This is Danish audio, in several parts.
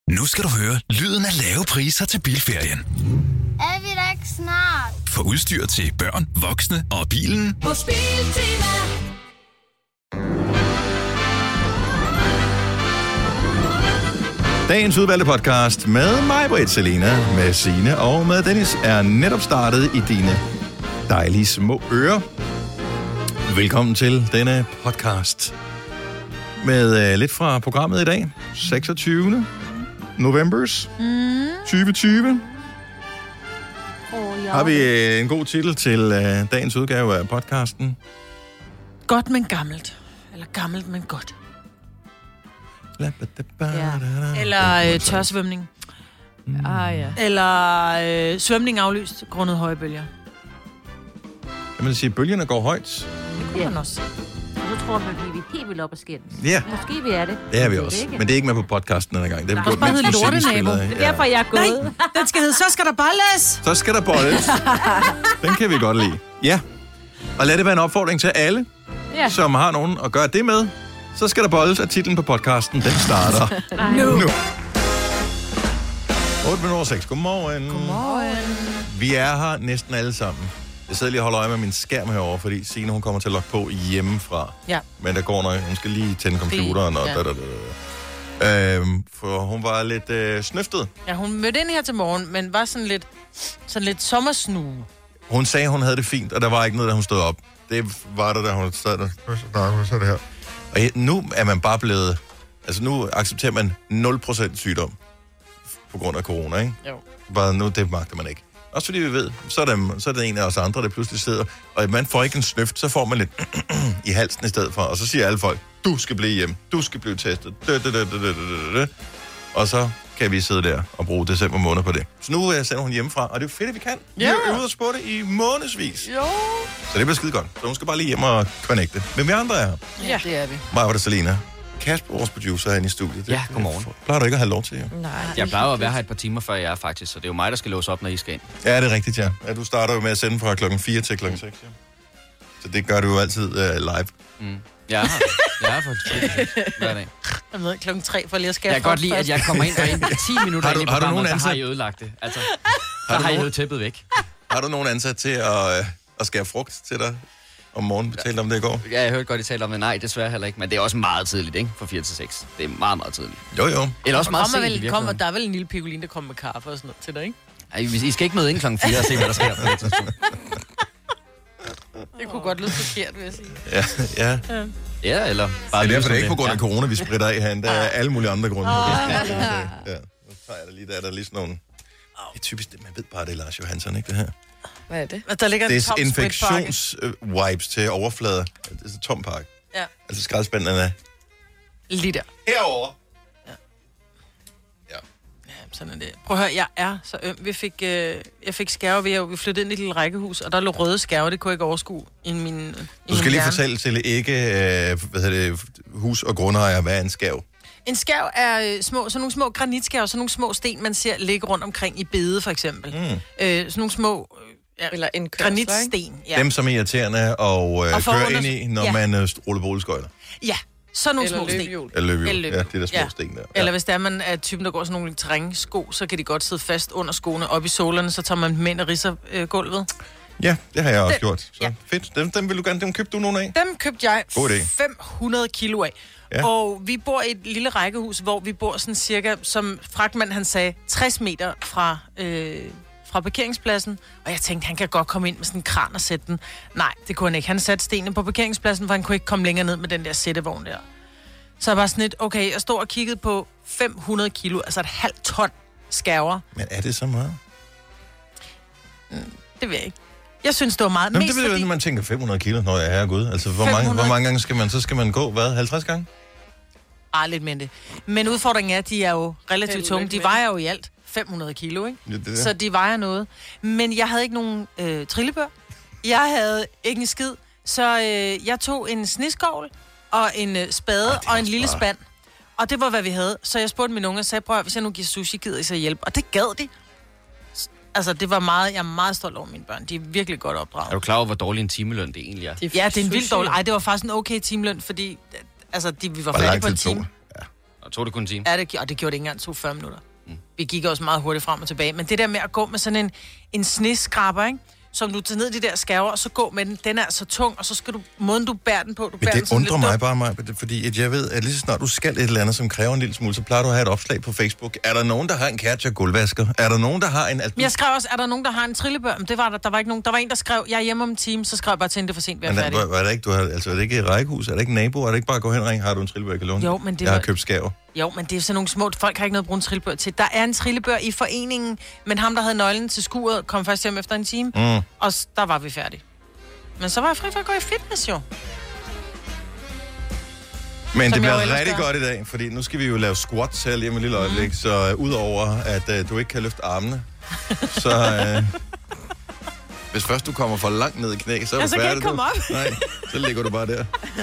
Nu skal du høre lyden af lave priser til bilferien. Er vi da ikke snart? For udstyr til børn, voksne og bilen. Hos Biltema. Dagens udvalgte podcast med mig, Britt, Selena, med Signe og med Dennis er netop startet i dine dejlige små ører. Velkommen til denne podcast med lidt fra programmet i dag. 26. novembers 2020. Har vi en god titel til dagens udgave af podcasten? Godt, men gammelt. Eller gammelt, men godt. Ja. Eller tørsvømning. Ja. Eller svømning aflyst grundet høje bølger. Kan man sige, at bølgerne går højt? Det kunne man også. Nu tror man, at vi er helt vildt op at skændes. Ja. Måske vi er det. Det er vi også. Men det er ikke med på podcasten denne gang. Det er også bare hedder lortenabo. Det er derfor, jeg er gået. Nej, den skal hedde, så skal der bolles. Så skal der bolles. Den kan vi godt lide. Ja. Og lad det være en opfordring til alle, som har nogen at gøre det med. Så skal der bolles, at titlen på podcasten, den starter nu. 8:06. Godmorgen. Godmorgen. Vi er her næsten alle sammen. Jeg sidder lige og holder øje med min skærm herovre, fordi Signe, hun kommer til at logge på hjemmefra. Ja. Men der går noget. Hun skal lige tænde computeren og for hun var lidt snøftet. Ja, hun mødte ind her til morgen, men var sådan lidt sommersnue. Hun sagde, hun havde det fint, og der var ikke noget, da hun stod op. Det var der, da hun sad der. Så det her. Og nu er man bare blevet... Altså nu accepterer man 0% sygdom på grund af corona, ikke? Jo. Bare nu, det magter man ikke. Også fordi vi ved, så er det en af os andre, der pludselig sidder, og man får ikke en snøft, så får man lidt i halsen i stedet for, og så siger alle folk, du skal blive hjemme, du skal blive testet, og så kan vi sidde der og bruge december måned på det. Så nu sender hun hjemmefra, og det er jo fedt, at vi kan. Vi har øvet os på det i månedsvis. Jo. Så det bliver skide godt. Så hun skal bare lige hjem og connecte. Men vi andre er her. Ja, det er vi. Maja og Selena. Kasper, vores producer, er inde i studiet. Ja, godmorgen. Plejer du ikke at have lov til, jo? Nej. Jeg plejer at være her et par timer før jeg er faktisk, så det er jo mig, der skal låse op, når I skal ind. Ja, det er rigtigt, ja. Du starter jo med at sende fra klokken 4 til klokken 6, ja. Så det gør du jo altid live. Jeg er for hver dag. Jeg ved, klokken 3 for lige at skære. Jeg kan godt lide, at jeg kommer ind og ind 10 minutter ind i programmet, så har I ødelagt det. Altså, så har I hævet tæppet væk. Har du nogen ansat til at skære frugt til dig om morgenen? Vi talte om det i går. Ja, jeg hørte godt, I talte om det. Nej, desværre heller ikke. Men det er også meget tidligt, ikke? Fra 4 til 6. Det er meget, meget tidligt. Jo. Eller også meget sent i virkeligheden. Der er vel en lille pigolin, der kommer med kaffe og sådan noget til dig, ikke? Ej, I skal ikke møde ind klokken 4 og se, hvad der sker på det tidspunkt. Det kunne godt lyde forkert, vil jeg sige. Ja. Ja, eller bare Det er derfor, det er ikke på grund af corona, vi spritter af herinde. Der er alle mulige andre grunde. Ja. Nu tager jeg der lige, der er lige sådan nogle... Det er typisk, man ved bare, det er Lars Johansson, ikke det her? Hvad er det? Der ligger en tom desinfektionswipes til overflader. Det er så tom pakke. Ja. Altså skraldespanden er lige der. herovre. Ja, sådan er det. Prøv at høre, jeg er så øm. Jeg fik skærve, vi flyttede ind i et lille rækkehus, og der lå røde skærve, det kunne jeg ikke overskue i min Du skal lige fortælle til ikke hus- og grundejere, hvad er en skærv? En skærv er sådan nogle små granitskærve, sådan nogle små sten, man ser ligge rundt omkring i bede, for eksempel. Sådan nogle små Eller en granitsten. Ja. Dem, som er irriterende og køre ind i, når man ruller boligskøjter. Ja, sådan nogle små sten. Eller løbehjul. Ja, det der små sten der. Eller hvis man er typen, der går sådan nogle terrænsko, så kan de godt sidde fast under skoene op i solerne, så tager man dem ind og ridser gulvet. Ja, det har jeg også gjort. Så fedt. Dem vil du gerne, dem købte du nogle af? Dem købte jeg God idé. 500 kilo af. Ja. Og vi bor i et lille rækkehus, hvor vi bor sådan cirka, som fragtmand han sagde, 60 meter fra parkeringspladsen. Og jeg tænkte, han kan godt komme ind med sådan en kran og sætte den. Nej, det kunne han ikke. Han satte stenene på parkeringspladsen, for han kunne ikke komme længere ned med den der sættevogn der. Så jeg var sådan lidt, okay, jeg stod og kiggede på 500 kilo, altså et halvt ton skærver. Men er det så meget? Det ved jeg ikke. Jeg synes, det var meget. Nå, det ved jeg, man tænker 500 kilo, når jeg er gud. Altså, hvor mange gange skal man gå? Hvad? 50 gange? Lidt mindre. Men udfordringen er, at de er jo relativt tunge. De vejer jo i alt 500 kilo, ikke? Ja, det. Så de vejer noget. Men jeg havde ikke nogen trillebør. Jeg havde ikke en skid. Så jeg tog en sneskovl og en spade og en lille spand. Og det var, hvad vi havde. Så jeg spurgte mine unger og sagde, prøv, hvis jeg nu giver sushi, gider I så hjælp? Og det gad de. Altså, det var meget, jeg er meget stolt over mine børn. De er virkelig godt opdraget. Er du klar over, hvor dårlig en timeløn det egentlig er? Ja, det er en vildt dårlig. Ej, det var faktisk en okay timeløn, fordi altså, vi var færdige på en time. Ja. Og tog det kun en time? Ja, det gjorde det ikke engang 40 minutter. Vi gik også meget hurtigt frem og tilbage. Men det der med at gå med sådan en sneskraber, ikke? Som du tager ned de der skærver, og så gå med den. Den er så tung, og så skal du, måden du bærer den på, Men det undrer mig bare mig, fordi at jeg ved, at lige så snart du skal et eller andet, som kræver en lille smule, så plejer du at have et opslag på Facebook. Er der nogen, der har en Kærtja gulvvasker? Er der nogen, der har en... Jeg skrev også, er der nogen, der har en trillebør? Men det var der var ikke nogen. Der var en, der skrev, jeg er hjemme om en time, så skrev jeg bare til hende, det er for sent, vi er færdige. Men er det ikke, du har, altså, er det ikke et rækkehus? Er det ikke en nabo? Er det ikke bare at gå hen og ringe, har du en trillebør, jeg kan låne? Jo, men det jeg har købt skæver. Jo, men det er sådan nogle små... Folk har ikke noget at bruge en trillebør til. Der er en trillebør i foreningen, men ham, der havde nøglen til skuret, kom først hjem efter en time, og der var vi færdige. Men så var jeg fri for at gå i fitness, jo. Men det bliver rigtig godt i dag, fordi nu skal vi jo lave squats her lige om et lille øjeblik, så udover at du ikke kan løfte armene, så hvis først du kommer for langt ned i knæ, så er du færdig. Så kan jeg ikke komme op. Nej, så ligger du bare der.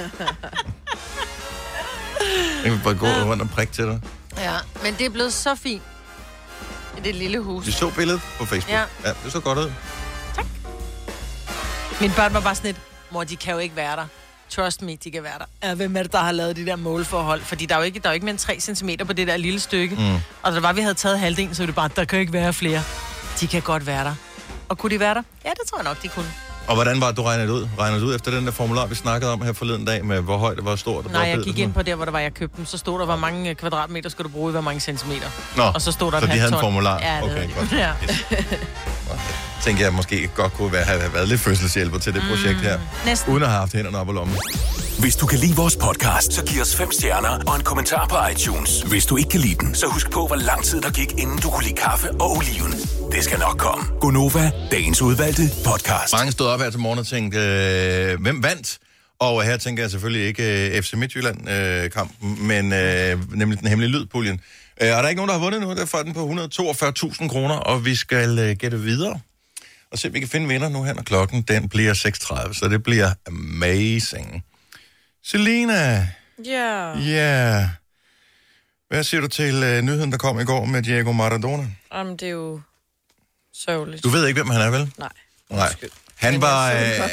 Jeg kan bare gå rundt og prikke til dig. Ja, men det er blevet så fint i det lille hus. Vi så billedet på Facebook. Ja, det så godt ud. Tak. Mine børn var bare sådan lidt, mor, de kan jo ikke være der. Trust me, de kan være der. Ja, hvem er det, der har lavet de der målforhold? Fordi der er jo ikke mere end 3 centimeter på det der lille stykke. Og da vi havde taget halvdelen, så var det bare, der kan ikke være flere. De kan godt være der. Og kunne de være der? Ja, det tror jeg nok, de kunne. Og hvordan var det, du regnede ud? Regnede du ud efter den der formular, vi snakkede om her forleden dag, med hvor højt det var stort? Nej, jeg gik ind på der, hvor der var, jeg købte dem. Så stod der, hvor mange kvadratmeter skulle du bruge i, hvor mange centimeter. Nå, og så stod der så de havde en formular? Ja, det okay, godt. Ja. Tænker jeg måske godt kunne have været lidt fødselshjælper til det projekt her. Næsten. Uden at have haft hænderne op og lommen. Hvis du kan lide vores podcast, så giv os 5 stjerner og en kommentar på iTunes. Hvis du ikke kan lide den, så husk på, hvor lang tid der gik, inden du kunne lide kaffe og oliven. Det skal nok komme. Gonova, dagens udvalgte podcast. Mange stod op her til morgen og tænkte, hvem vandt? Og her tænker jeg selvfølgelig ikke FC Midtjylland-kampen, men nemlig den hemmelige lydpuljen. Og der er ikke nogen, der har vundet nu. Der får den på 142.000 kroner, og vi skal gætte videre. Og se, om vi kan finde vinder nu her, når klokken den bliver 6.30. Så det bliver amazing. Selina. Ja. Ja. Hvad siger du til nyheden, der kom i går med Diego Maradona? Jamen, det er jo sørgeligt. Du ved ikke, hvem han er, vel? Nej. Han var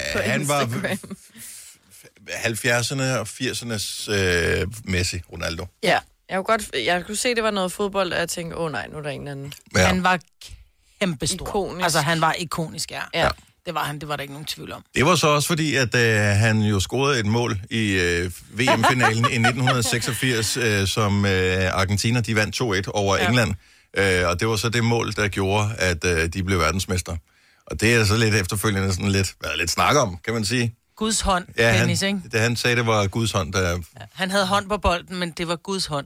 70'erne og 80'ernes Messi, Ronaldo. Ja, jeg kunne se, det var noget fodbold, og jeg tænkte, nej, nu er der en anden. Ja. Han var kæmpestor. Ikonisk. Altså, han var ikonisk, Ja. Det var han, det var der ikke nogen tvivl om. Det var så også fordi, at han jo scorede et mål i VM-finalen i 1986, som Argentina, de vandt 2-1 over England. Og det var så det mål, der gjorde, at de blev verdensmester. Og det er så lidt efterfølgende sådan lidt snak om, kan man sige. Guds hånd, ja, Dennis, ikke? Han sagde, det var Guds hånd, der... Ja. Han havde hånd på bolden, men det var Guds hånd.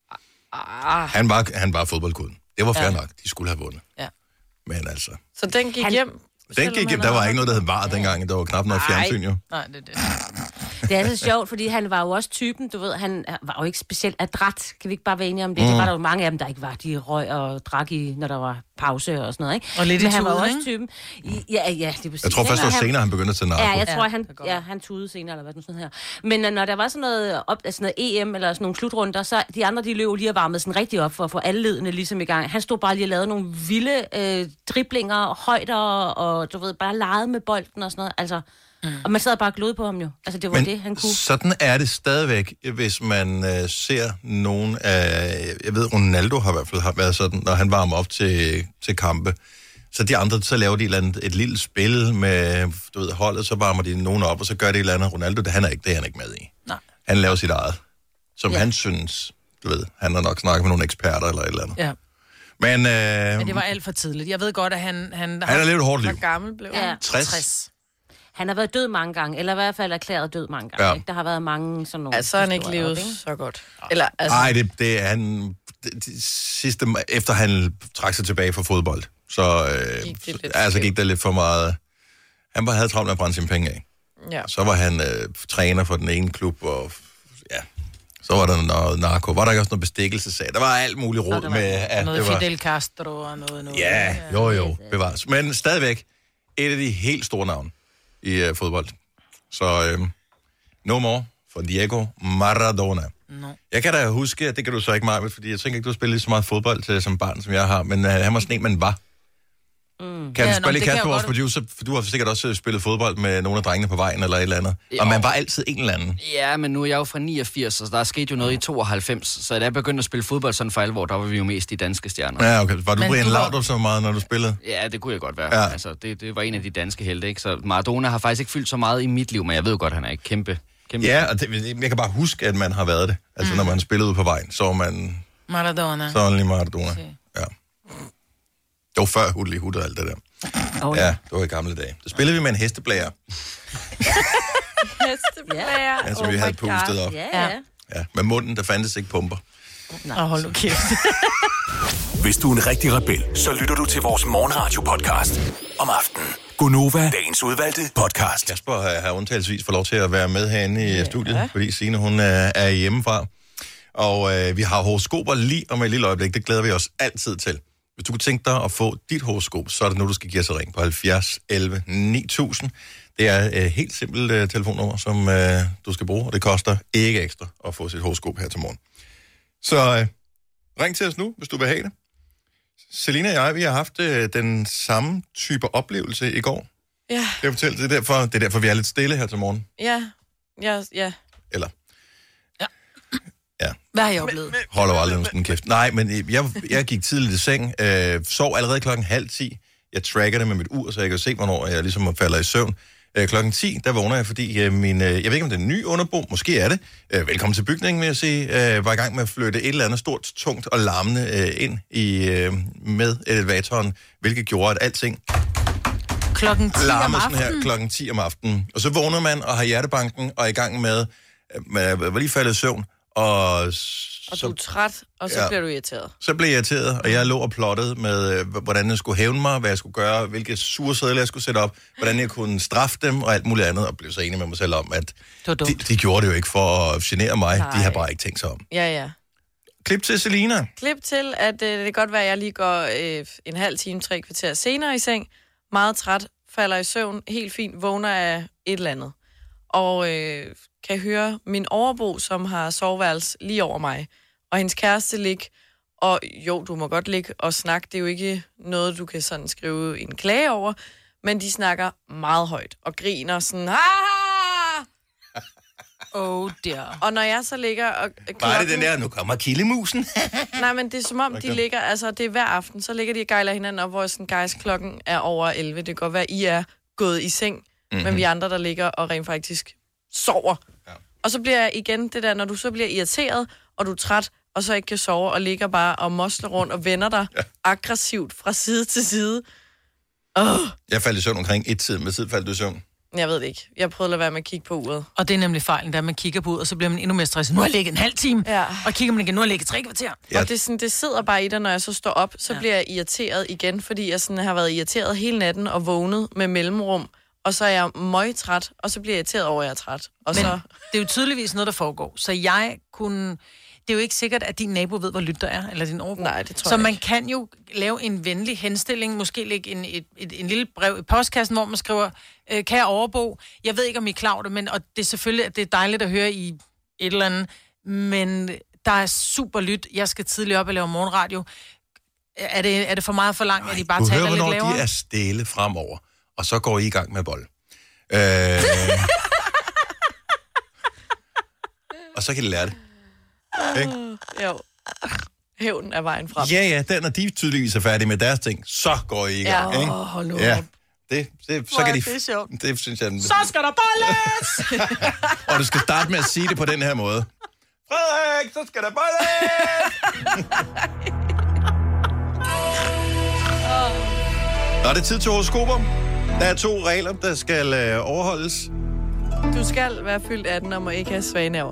Han var fodboldguden. Det var fair nok. De skulle have vundet. Ja. Men altså... Så den gik hjem? Den gik hjem. Der var ikke noget, der hed VAR dengang. Der var knap noget fjernsyn, jo. Nej, det er det. Det er så sjovt, fordi han var jo også typen, du ved, han var jo ikke specielt adræt. Kan vi ikke bare være enige om det? Det var der jo mange af dem, der ikke var. De røg og drak når der var pause og sådan noget, ikke? Og lidt men i han var tuden, også ikke? typen. Ja, det er præcis. Jeg tror først, det var senere, han begyndte at tage narko. Ja, jeg tror, han tudede senere, eller hvad det sådan her. Men når der var sådan noget EM eller sådan nogle slutrunder, så de andre, de løb lige og varmede sådan rigtig op for at få alle ledene ligesom i gang. Han stod bare lige og lavede nogle vilde driblinger, højder, og du ved, bare legede med bolden og sådan noget. Altså, og man sad bare og glodede på ham jo. Altså, det var det, han kunne. Sådan er det stadigvæk, hvis man ser nogen af... Jeg ved, Ronaldo har i hvert fald været sådan, når han varmer op til kampe. Så de andre, så laver de et lille spil med, du ved, holdet, så varmer de nogen op, og så gør det et eller andet. Ronaldo, det er han ikke med i. Nej. Han laver sit eget, som han synes, du ved, han har nok snakket med nogle eksperter eller et eller andet. Ja. Men det var alt for tidligt. Jeg ved godt, at han har levet et hårdt liv. Hvor gammel blev han? 60. Han har været død mange gange, eller i hvert fald erklæret død mange gange. Ja. Ikke? Der har været mange sådan nogle... Altså, han ikke levet så godt. Eller, altså... Nej, det er han... Sidste, efter han trak sig tilbage fra fodbold, så gik der lidt for meget... Han havde travlt med at brænde sine penge af. Ja. Så var han træner for den ene klub, og ja... Så var der noget narko. Var der ikke også noget bestikkelsessag? Der var alt muligt råd med... At noget det var... Fidel Castro og noget. Ja, jo, bevares. Men stadigvæk et af de helt store navne i fodbold. Så no more for Diego Maradona. No. Jeg kan da huske, at det kan du så ikke meget, fordi jeg tænker ikke, du har spillet så meget fodbold som barn, som jeg har, men han var sådan en, man var. Kan du lige kaste på vores producer? For du har sikkert også spillet fodbold med nogle af drengene på vejen eller et eller andet. Og man var altid en eller anden. Ja, men nu er jeg jo fra 89, og der er sket jo noget i 92. Så da jeg begyndte at spille fodbold sådan for alvor, der var vi jo mest de danske stjerner. Ja, okay. Var du Brian Laudrup så meget, når du spillede? Ja, det kunne jeg godt være. Ja. Altså, det var en af de danske helte, ikke? Så Maradona har faktisk ikke fyldt så meget i mit liv, men jeg ved godt, han er ikke kæmpe. Ja, og jeg kan bare huske, at man har været det. Altså, når man spillede ud på vejen, så var man... Maradona. Så var lige Maradona. Ja. Det var før Hudli Hud og alt det der. Ja, det var i gamle dage. Så spillede vi med en hesteblære. Hesteblære? Ja, som vi havde pustet op. Ja. Ja, med munden, der fandtes ikke pumper. Hold nu kæft. Hvis du er en rigtig rebel, så lytter du til vores morgenradio-podcast om aftenen. Gonova, dagens udvalgte podcast. Kasper har undtagelsesvis fået lov til at være med herinde i studiet, fordi Signe, hun er hjemmefra. Og vi har horoskoper lige om et lille øjeblik. Det glæder vi os altid til. Hvis du kunne tænke dig at få dit horoskop, så er det nu, du skal give os et ring på 70 11 9000. Det er et helt simpelt telefonnummer, som du skal bruge, og det koster ikke ekstra at få sit horoskop her til morgen. Så ring til os nu, hvis du vil have det. Selina og jeg, vi har haft den samme type oplevelse i går. Ja. Jeg fortælle, det er derfor, vi er lidt stille her til morgen. Ja. Eller? Ja. Hvad har jeg oplevet? Holder jo aldrig sådan kæft. Nej, men jeg gik tidligt i seng, sov allerede 9:30. Jeg tracker det med mit ur, så jeg kan se, hvornår jeg ligesom falder i søvn. 10:00, der vågner jeg, fordi jeg ved ikke, om det er en ny underbo, måske er det. Velkommen til bygningen, vil jeg sige. Var i gang med at flytte et eller andet stort, tungt og larmende ind med elevatoren, hvilket gjorde, at alting klokken 10 om aftenen. Her klokken 10 om aftenen. Og så vågner man og har hjertebanken og er i gang med, var lige faldet i søvn. Og du er træt, og så bliver du irriteret. Så blev jeg irriteret, og jeg lå og plottede med, hvordan jeg skulle hævne mig, hvad jeg skulle gøre, hvilke sursedler jeg skulle sætte op, hvordan jeg kunne straffe dem og alt muligt andet, og blev så enig med mig selv om, at de gjorde det jo ikke for at genere mig. Nej. De har bare ikke tænkt sig om. Ja. Klip til Selina. Klip til, at det kan godt være, at jeg lige går en halv time, 3 kvarter senere i seng, meget træt, falder i søvn, helt fint, vågner af et eller andet. Og kan høre min overbo, som har soveværelse lige over mig, og hendes kæreste ligge, og jo, du må godt ligge og snakke, det er jo ikke noget, du kan sådan skrive en klage over, men de snakker meget højt, og griner sådan, oh dear. Og når jeg så ligger og... Bare det den der, nu kommer kildemusen. Nej, men det er som om, de ligger, altså det er hver aften, så ligger de og gejler hinanden op, hvor sådan, guys, klokken er over 11, det kan godt være, I er gået i seng, men vi andre, der ligger og rent faktisk sover. Ja. Og så bliver jeg igen det der, når du så bliver irriteret, og du er træt, og så ikke kan sove, og ligger bare og mosler rundt og vender dig aggressivt fra side til side. Jeg faldt i søvn omkring 1-tiden. Hvad tid faldt du i søvn? Jeg ved det ikke. Jeg prøvede at lade være med at kigge på uret. Og det er nemlig fejlen, da man kigger på uret, og så bliver man endnu mere stresset. Nu har jeg ligget en halv time, og kigger man igen, nu har jeg ligget 3 kvarter. Ja. Og det, sådan, det sidder bare i dig, når jeg så står op, så bliver jeg irriteret igen, fordi jeg sådan har været irriteret hele natten og vågnet med mellemrum. Og så er jeg møgtræt, og så bliver jeg irriteret over, at jeg er træt. Og men så... det er jo tydeligvis noget, der foregår. Så jeg kunne... Det er jo ikke sikkert, at din nabo ved, hvor lyt der er, eller din overbo. Nej, det tror så jeg man ikke. Kan jo lave en venlig henstilling, måske lægge en lille brev i postkassen, hvor man skriver, kære overbo, jeg ved ikke, om I er klar over det, men, og det er selvfølgelig, at det er dejligt at høre i et eller andet, men der er super lyt, jeg skal tidligt op og lave morgenradio. Er det for meget for langt, at I bare taler lidt lavere? Du hører, hvornår de er stille fremover, og så går I gang med bold. Og så kan de lære det. Ikke? Jo. Hævn er vejen frem. Ja, når de tydeligvis er færdige med deres ting, så går I i gang. Ja, ikke? Hold nu ja. op. Så kan de... Det er sjovt. Det synes jeg... Så skal der bolles! Og du skal starte med at sige det på den her måde. Frederik, så skal der bolles! Nå, det er tid til horoskoper. Der er 2 regler, der skal overholdes. Du skal være fyldt 18 og må ikke have svaneaver.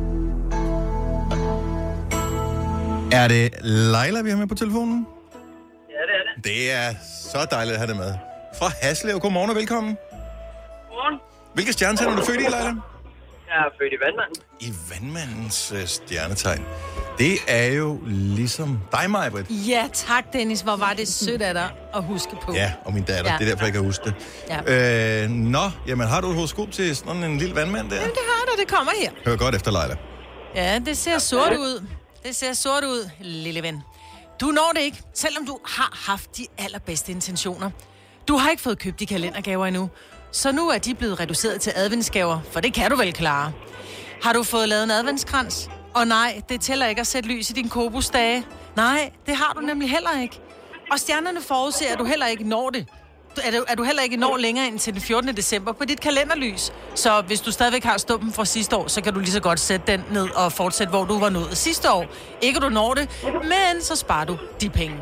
Er det Leila, vi har med på telefonen? Ja, det er det. Det er så dejligt at have det med. Fra Haslev. Godmorgen og velkommen. Godmorgen. Hvilke stjernetegn er du født i, Leila? Jeg er født i Vandmanden. I Vandmandens stjernetegn. Det er jo ligesom dig, Maj-Brit. Ja, tak, Dennis. Hvor var det sødt af dig at huske på. Ja, og min datter. Ja. Det er derfor, jeg kan huske det. Ja. Jamen har du et horoskop til sådan en lille vandmand der? Jamen, det har du. Det kommer her. Hør godt efter, Leila. Ja, det ser sort ud. Det ser sort ud, lille ven. Du når det ikke, selvom du har haft de allerbedste intentioner. Du har ikke fået købt de kalendergaver endnu, så nu er de blevet reduceret til adventsgaver, for det kan du vel klare. Har du fået lavet en adventskrans? Og nej, det tæller ikke at sætte lys i din kobusdage. Nej, det har du nemlig heller ikke. Og stjernerne forudser, at du heller ikke når det. At du heller ikke når længere end til den 14. december på dit kalenderlys. Så hvis du stadigvæk har stumpen fra sidste år, så kan du lige så godt sætte den ned og fortsætte, hvor du var nået sidste år. Ikke du når det, men så sparer du de penge.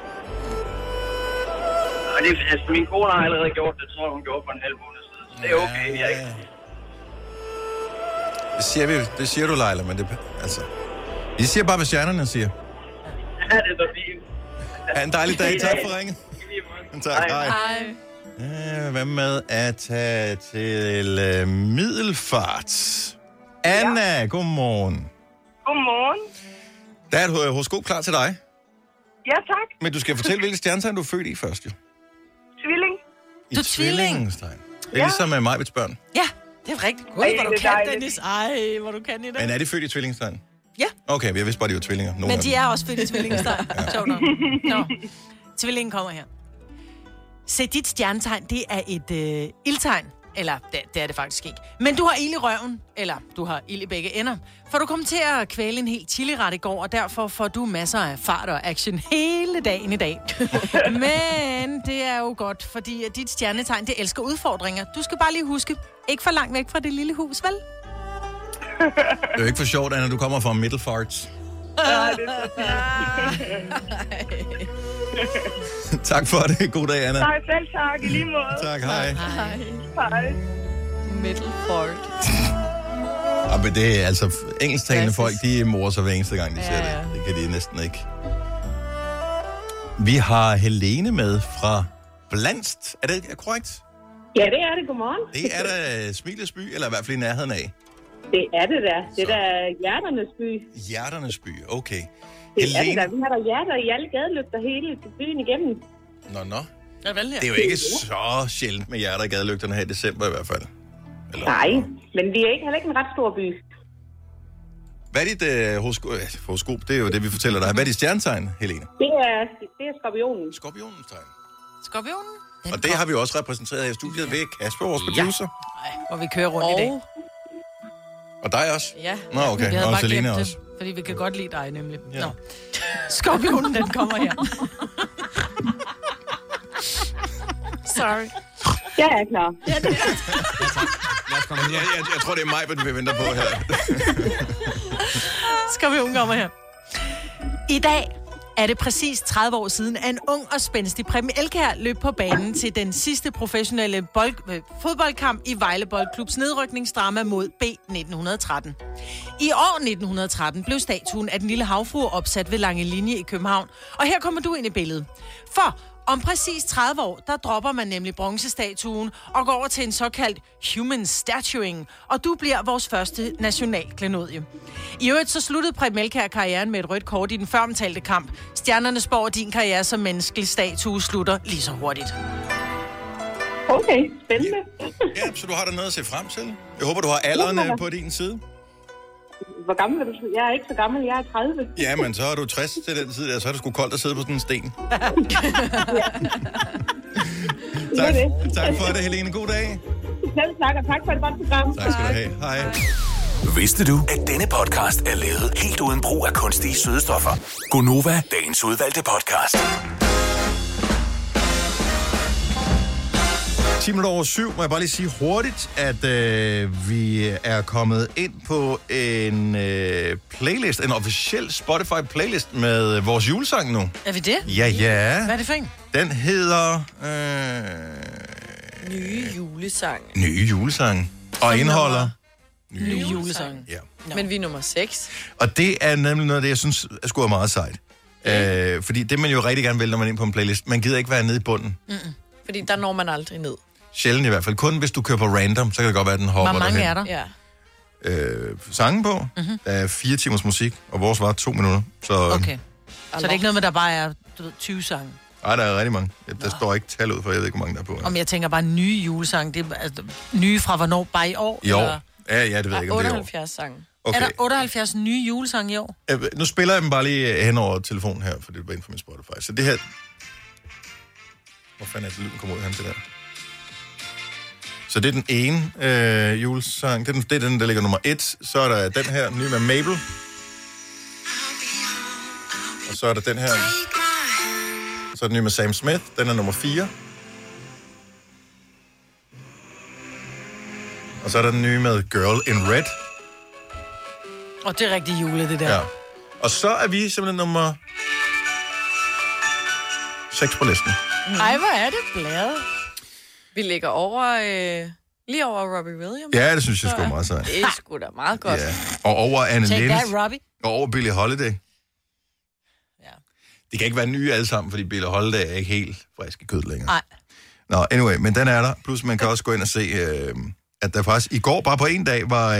Og det, altså, min kone har allerede gjort det, tror hun gjorde for en halv måned siden. Så det er okay, jeg ikke. Det siger du, Leila, men det... Altså... I siger bare, hvad stjernerne siger. Ja, det er så fint. Ha' en dejlig dag. Tak for ringet. Tak, hej. Hvad med at tage til Middelfart? Anna, godmorgen. Godmorgen. Der er et horoskop klar til dig. Ja, tak. Men du skal fortælle, hvilket stjernetegn du er født i først, jo. Tvilling. Du er tvilling. Det er ligesom med Majbets børn. Ja, det er rigtigt. Gud, hvor du kan, Dennis. Ej, hvor du kan i dag. Men er de født i tvillingstegn? Ja. Okay, jeg vidste bare, de var tvillinger. Men de er også født i tvillingstegn. Sjovt nok. Nå. Tvillingen kommer her. Se, dit stjernetegn, det er et ildtegn. Eller, det er det faktisk ikke. Men du har ild i røven, eller du har ild i begge ender. For du kom til at kvæle en helt chili-ret i går, og derfor får du masser af fart og action hele dagen i dag. Men det er jo godt, fordi dit stjernetegn, det elsker udfordringer. Du skal bare lige huske, ikke for langt væk fra det lille hus, vel? Det er jo ikke for sjovt, Anna, du kommer fra Middelfart. Ja, det er så Tak for det. God dag, Anna. tak, selv tak. I lige måde. Tak, hej. Hej. Middelfart. Ja, men det er altså engelsktalende folk, de morer sig hver eneste gang, de ser det. Det kan de næsten ikke. Vi har Helene med fra Blandst. Er det korrekt? Ja, det er det. Godmorgen. Det er da Smilets by, eller i hvert fald i nærheden af. Det er det der. Det er der Hjerternes by. Hjerternes by, okay. Det Helene... er det der. Vi har der hjerter i alle gadelygter hele byen igennem. Nå. Ja, vel, ja. Det er jo ikke så sjældent med hjerter i gadelygterne her i december i hvert fald. Eller... Nej, men vi er heller ikke en ret stor by. Hvad er dit horoskop? Det er jo det, vi fortæller dig. Hvad er dit stjernetegn, Helene? Det er skorpionen. Skorpionens tegn. Skorpionen? Og det har vi også repræsenteret her i studiet ved Kasper, vores producer. Hvor vi kører rundt i dag. Og dig også? Ja. Nå, okay. Vi havde bare Selina glemt også. det, fordi vi kan godt lide dig nemlig. Ja. Nå. Skorpionen, den kommer her. Sorry. Jeg er klar. Jeg tror, det er mig, vi venter på her. Skorpionen kommer her. I dag er det præcis 30 år siden, at en ung og spændstig Preben Elkjær løb på banen til den sidste professionelle fodboldkamp i Vejle Boldklubs nedrykningsdrama mod B1913. I år 1913 blev statuen af den lille havfrue opsat ved Lange Linje i København, og her kommer du ind i billedet. For om præcis 30 år, der dropper man nemlig bronzestatuen og går over til en såkaldt human statuing, og du bliver vores første nationalklenodie. I øvrigt så sluttede Preben Elkjær karrieren med et rødt kort i den føromtalte kamp. Stjernerne spår, at din karriere som menneskelig statue slutter lige så hurtigt. Okay, spændende. Ja, så du har der noget at se frem til. Jeg håber, du har alderen på din side. Hvor gammel er du? Jeg er ikke så gammel, jeg er 30. Ja, men så er du 60 til den tid, der, så er det sgu koldt at sidde på sådan en sten. Tak for det, Helene. God dag. Selv tak, og tak for et godt program. Tak skal du have. Hej. Vidste du, at denne podcast er lavet helt uden brug af kunstige sødestoffer? Gonova, dagens udvalgte podcast. 7:10. Må jeg bare lige sige hurtigt, at vi er kommet ind på en playlist, en officiel Spotify-playlist med vores julesang nu. Er vi det? Ja. Hvad er det for en? Den hedder... Nye julesang. Nye julesang. Og indeholder... Nye julesang. Ja. No. Men vi er nummer 6. Og det er nemlig noget af det, jeg synes er sgu meget sejt. Fordi det man jo rigtig gerne vil, når man er inde på en playlist, man gider ikke være nede i bunden. Fordi der når man aldrig ned. Sjældent i hvert fald. Kun hvis du kører på random, så kan det godt være, at den hopper derhen. Hvor mange derhen. er der? Ja. Sangen på. Der er 4 timers musik, og vores var 2 minutter. Så, okay. Så det er ikke noget med, der bare er 20 sange? Nej, der er rigtig mange. Der står ikke tal ud, for jeg ved ikke, hvor mange der er på. Ja. Om jeg tænker bare nye julesang. Det er altså, nye fra hvornår? Bare i år? I år? Eller? Ja, det ved jeg ikke, om det er i år. 78 sange. Okay. Er der 78 nye julesange i år? Nu spiller jeg dem bare lige hen over telefonen her, for det var inden for min Spotify. Så det her... Hvor fanden er det, lyden kommer ud hen til der? Så det er den ene julesang. Det er den, der ligger nummer 1. Så er der den her, ny med Mabel. Og så er der den her. Så er den nye med Sam Smith. Den er nummer 4. Og så er der den nye med Girl in Red. Og det er rigtig jule, det der. Ja. Og så er vi simpelthen nummer 6 på listen. Ej, hvor er det bladet. Vi ligger over, lige over Robbie Williams. Ja, det synes jeg sgu meget sejt. Det er sgu da meget godt. Ja. Og over Anne Take Lennis. that, Robbie. Og over Billie Holiday. Ja. De kan ikke være nye alle sammen, fordi Billie Holiday er ikke helt frisk i kød længere. Nej. Nå, anyway, men den er der. Plus man kan også gå ind og se, at der faktisk i går, bare på en dag, var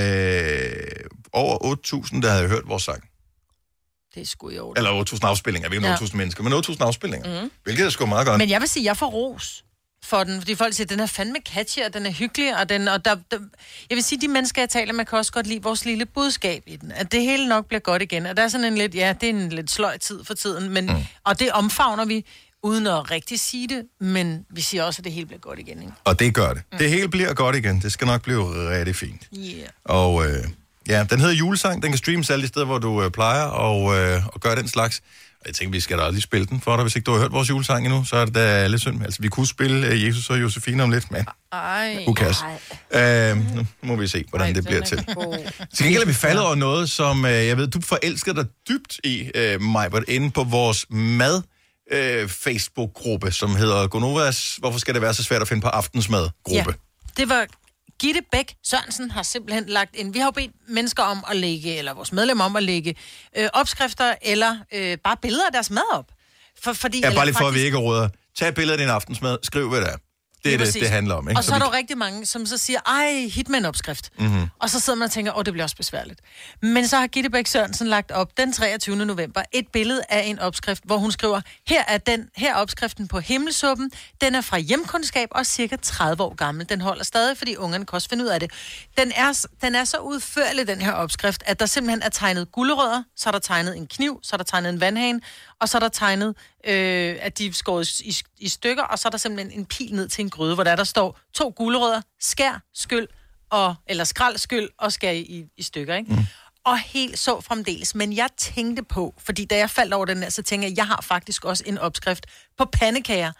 over 8.000, der havde hørt vores sang. Det er sgu i år. Eller 8.000 afspillinger. Jeg ved ikke 8.000 mennesker, men 8.000 afspilninger. Hvilket er sgu meget godt. Men jeg vil sige, jeg får ros for den, fordi folk siger, at den er fandme catchy, og den er hyggelig, og der, jeg vil sige, de mennesker, jeg taler med, kan også godt lide vores lille budskab i den, at det hele nok bliver godt igen, og der er sådan en lidt, ja, det er en lidt sløj tid for tiden, men, og det omfavner vi, uden at rigtig sige det, men vi siger også, at det hele bliver godt igen, ikke? Og det gør det. Det hele bliver godt igen. Det skal nok blive rigtig fint. Yeah. Og ja, den hedder Julesang. Den kan streames alle de steder, hvor du plejer og gøre den slags. Og jeg tænker, vi skal da lige spille den for dig. Hvis ikke du har hørt vores julesang endnu, så er det da lidt synd. Altså, vi kunne spille Jesus og Josefine om lidt, men who cares? Nu må vi se, hvordan det bliver til. Til gengæld er vi faldet over noget, som jeg ved, du forelsker dig dybt i, Majbert, inde på vores Facebook-gruppe, som hedder Gonovas. Hvorfor skal det være så svært at finde på aftensmad-gruppe? Ja, det var Gitte Bæk Sørensen har simpelthen lagt ind. Vi har jo bedt mennesker om at lægge, eller vores medlemmer om at lægge opskrifter, eller bare billeder af deres mad op. Fordi, ja, bare lige for, at vi ikke råder. Tag et billede af din aftensmad, skriv hvad det er. Det er det handler om, ikke? Og så er der jo rigtig mange, som så siger, ej, hit med en opskrift. Mm-hmm. Og så sidder man og tænker, det bliver også besværligt. Men så har Gitte Bæk Sørensen lagt op den 23. november et billede af en opskrift, hvor hun skriver, her er opskriften på himmelsuppen. Den er fra hjemkundskab og cirka 30 år gammel. Den holder stadig, fordi ungerne kan også finde ud af det. Den er så udførlig, den her opskrift, at der simpelthen er tegnet gulerødder, så er der tegnet en kniv, så er der tegnet en vandhane, og så er der tegnet, at de er skåret i stykker, og så er der simpelthen en pil ned til en gryde, hvor der står 2 gulerødder, skær, skyld, eller skrald, skyld og skær i stykker, ikke? Mm. Og helt så fremdeles. Men jeg tænkte på, fordi da jeg faldt over den her, så tænkte jeg har faktisk også en opskrift på pandekager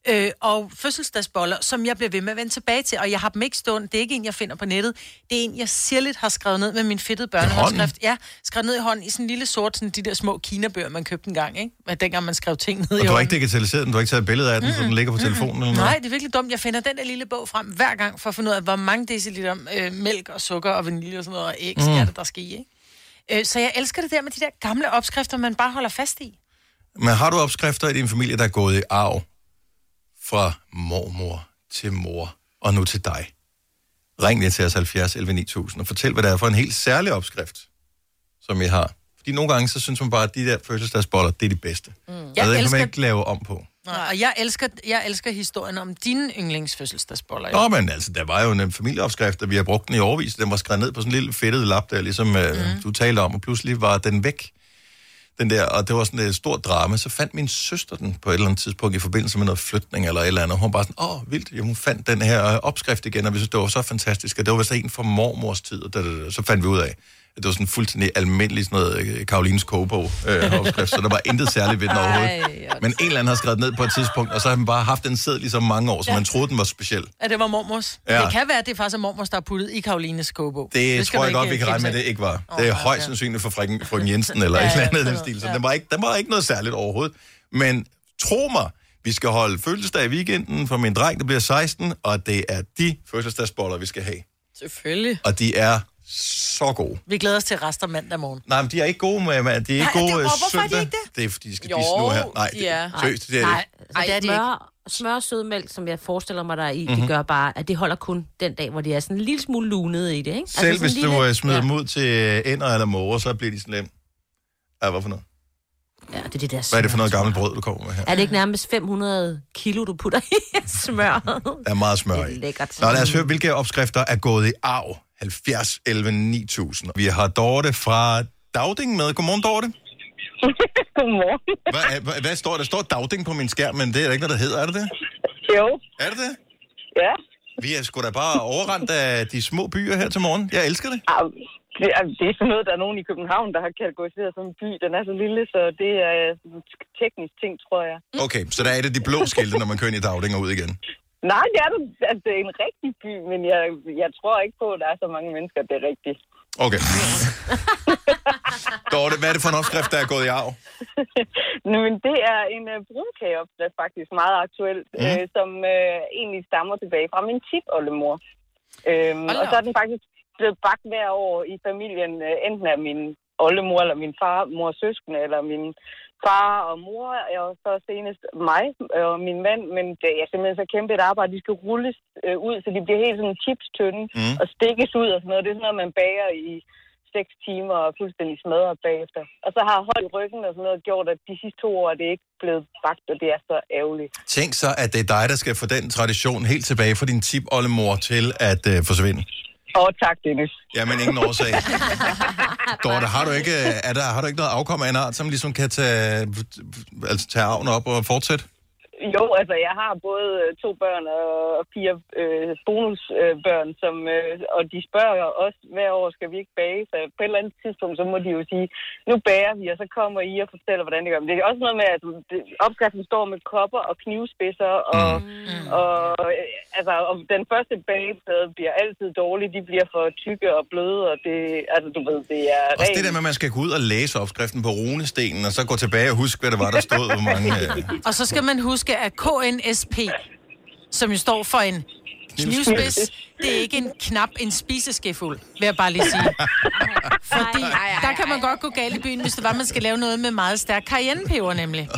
og fødselsdagsboller, som jeg bliver ved med at vende tilbage til. Og jeg har dem ikke stående. Det er ikke en, jeg finder på nettet. Det er en, jeg sirligt har skrevet ned med min fedtede børnehåndskrift. Ja, skrevet ned i hånden i sådan en lille sort, sådan de der små kinabøger, man købte en gang, ikke? Dengang man skrev ting ned i hånden. Og du har ikke digitaliseret den? Du har ikke taget et billede af den, så den ligger på telefonen eller noget? Nej, det er virkelig dumt. Jeg finder den der lille bog frem hver gang, for at finde ud af, hvor mange deciliter mælk og sukker og vanilje og sådan noget, og æg der skal i, ikke? Så jeg elsker det der med de der gamle opskrifter, man bare holder fast i. Men har du opskrifter i din familie, der er gået i arv fra mormor til mor og nu til dig? Ring lige til os 70 11 9000 og fortæl, hvad det er for en helt særlig opskrift, som I har. Fordi nogle gange, så synes man bare, at de der fødselsdagsboller, det er de bedste. Og det kan man ikke lave om på. Nej, og jeg elsker historien om dine yndlingsfødselsdagsboller. Nå, men altså, der var jo en familieopskrift, og vi har brugt den i årevis. Den var skrevet ned på sådan en lille fedtet lap, der ligesom du talte om, og pludselig var den væk. Den der, og det var sådan et stort drama. Så fandt min søster den på et eller andet tidspunkt i forbindelse med noget flytning eller et eller andet. Hun var bare sådan, vildt. Ja, hun fandt den her opskrift igen, og vi synes, det var så fantastisk. Og det var vist en fra mormors tid, og så fandt vi ud af, at det var sådan fuldstændig almindelig sådan noget Karolines kogebog opskrift, så der var intet særligt ved den overhovedet. Men en eller anden har skrevet ned på et tidspunkt, og så har man bare haft den sæd ligesom mange år, så man troede, den var speciel. Ja, det var mormors. Ja. Det kan være, at det faktisk er mormors, der er puttet i Karolines kogebog. Det tror jeg godt, vi kan regne med, det ikke var. Det er højst sandsynligt for frøken Jensen eller et eller andet den stil, så den var ikke noget særligt overhovedet. Men tro mig, vi skal holde fødselsdag i weekenden for min dreng, der bliver 16, og det er de fødselsdagsboller, vi skal have. Selvfølgelig. Og de er så gode. Vi glæder os til rester mandag morgen. Nej, men de er ikke gode med, de er ikke gode søndag. Hvorfor er de ikke det? Det er, fordi de skal spise nu her. Nej, de er. Seriøst, det er det. Smør og sødmælk, som jeg forestiller mig, der er i, det gør bare, at det holder kun den dag, hvor de er sådan en lille smule lunede i det, ikke? Selv altså hvis du smider dem ud til ænder eller måger, så bliver de slemme. Ja, hvorfor noget? Ja, det er det der smør. Hvad er det for noget gammelt brød, du kommer med her? Er det ikke nærmest 500 kilo, du putter i smør? Der er meget smør i. Det er lækkert. Nå, lad os høre, hvilke opskrifter er gået i arv 70 11 9000. Vi har Dorte fra Dauding med. Godmorgen, Dorte. Godmorgen. Hvad står der? Der står Dauding på min skærm, men det er ikke noget, der hedder, er det det? Jo. Er det det? Ja. Vi er sgu da bare overrendt af de små byer her til morgen. Jeg elsker det. Det er sådan noget, der er nogen i København, der har kategoriseret som en by. Den er så lille, så det er en teknisk ting, tror jeg. Okay, så der er det de blå skilte, når man kører ind i Dauding og ud igen. Nej, det er, altså, det er en rigtig by, men jeg tror ikke på, at der er så mange mennesker, det er rigtigt. Okay. Dorte, hvad er det for en opskrift, der er gået i arv? Men det er en brunkageopskrift, faktisk meget aktuelt, som egentlig stammer tilbage fra min tipoldemor. Og så er den faktisk blevet bagt hver år i familien, enten af min oldemor, eller min far, mors søskende, eller min far og mor, og så senest mig og min mand. Men det er simpelthen så kæmpe et arbejde. De skal rulles ud, så de bliver helt sådan chipstynde og stikkes ud og sådan noget. Det er sådan noget, man bager i 6 timer og fuldstændig smadret bagefter. Og så har hold i ryggen og sådan noget gjort, at de sidste 2 år er det ikke blevet bagt, og det er så ærgerligt. Tænk så, at det er dig, der skal få den tradition helt tilbage fra din tipoldemor til at forsvinde. Tak, Dennis. Jamen, ingen årsag. Dorte, har du ikke noget afkom af en art, som ligesom kan tage arven op og fortsætte? Jo, altså jeg har både 2 børn og 4 bonusbørn, og de spørger os hver år, skal vi ikke bage? Så på et eller andet tidspunkt, så må de jo sige, nu bager vi, og så kommer I og fortæller, hvordan det gør. Men det er også noget med, at opskriften står med kopper og knivspidser, og den første bageplade bliver altid dårlig, de bliver for tykke og bløde, og det, altså du ved, det er rent. Også det der med, at man skal gå ud og læse opskriften på runestenen, og så gå tilbage og huske, hvad det var, der stod, hvor mange... Og så skal man huske, at KNSP, som jo står for en knivspids, det er ikke en knap, en spiseskefuld, vil jeg bare lige sige. Fordi der kan man godt gå galt i byen, hvis det var, man skal lave noget med meget stærk cayennepeber, nemlig.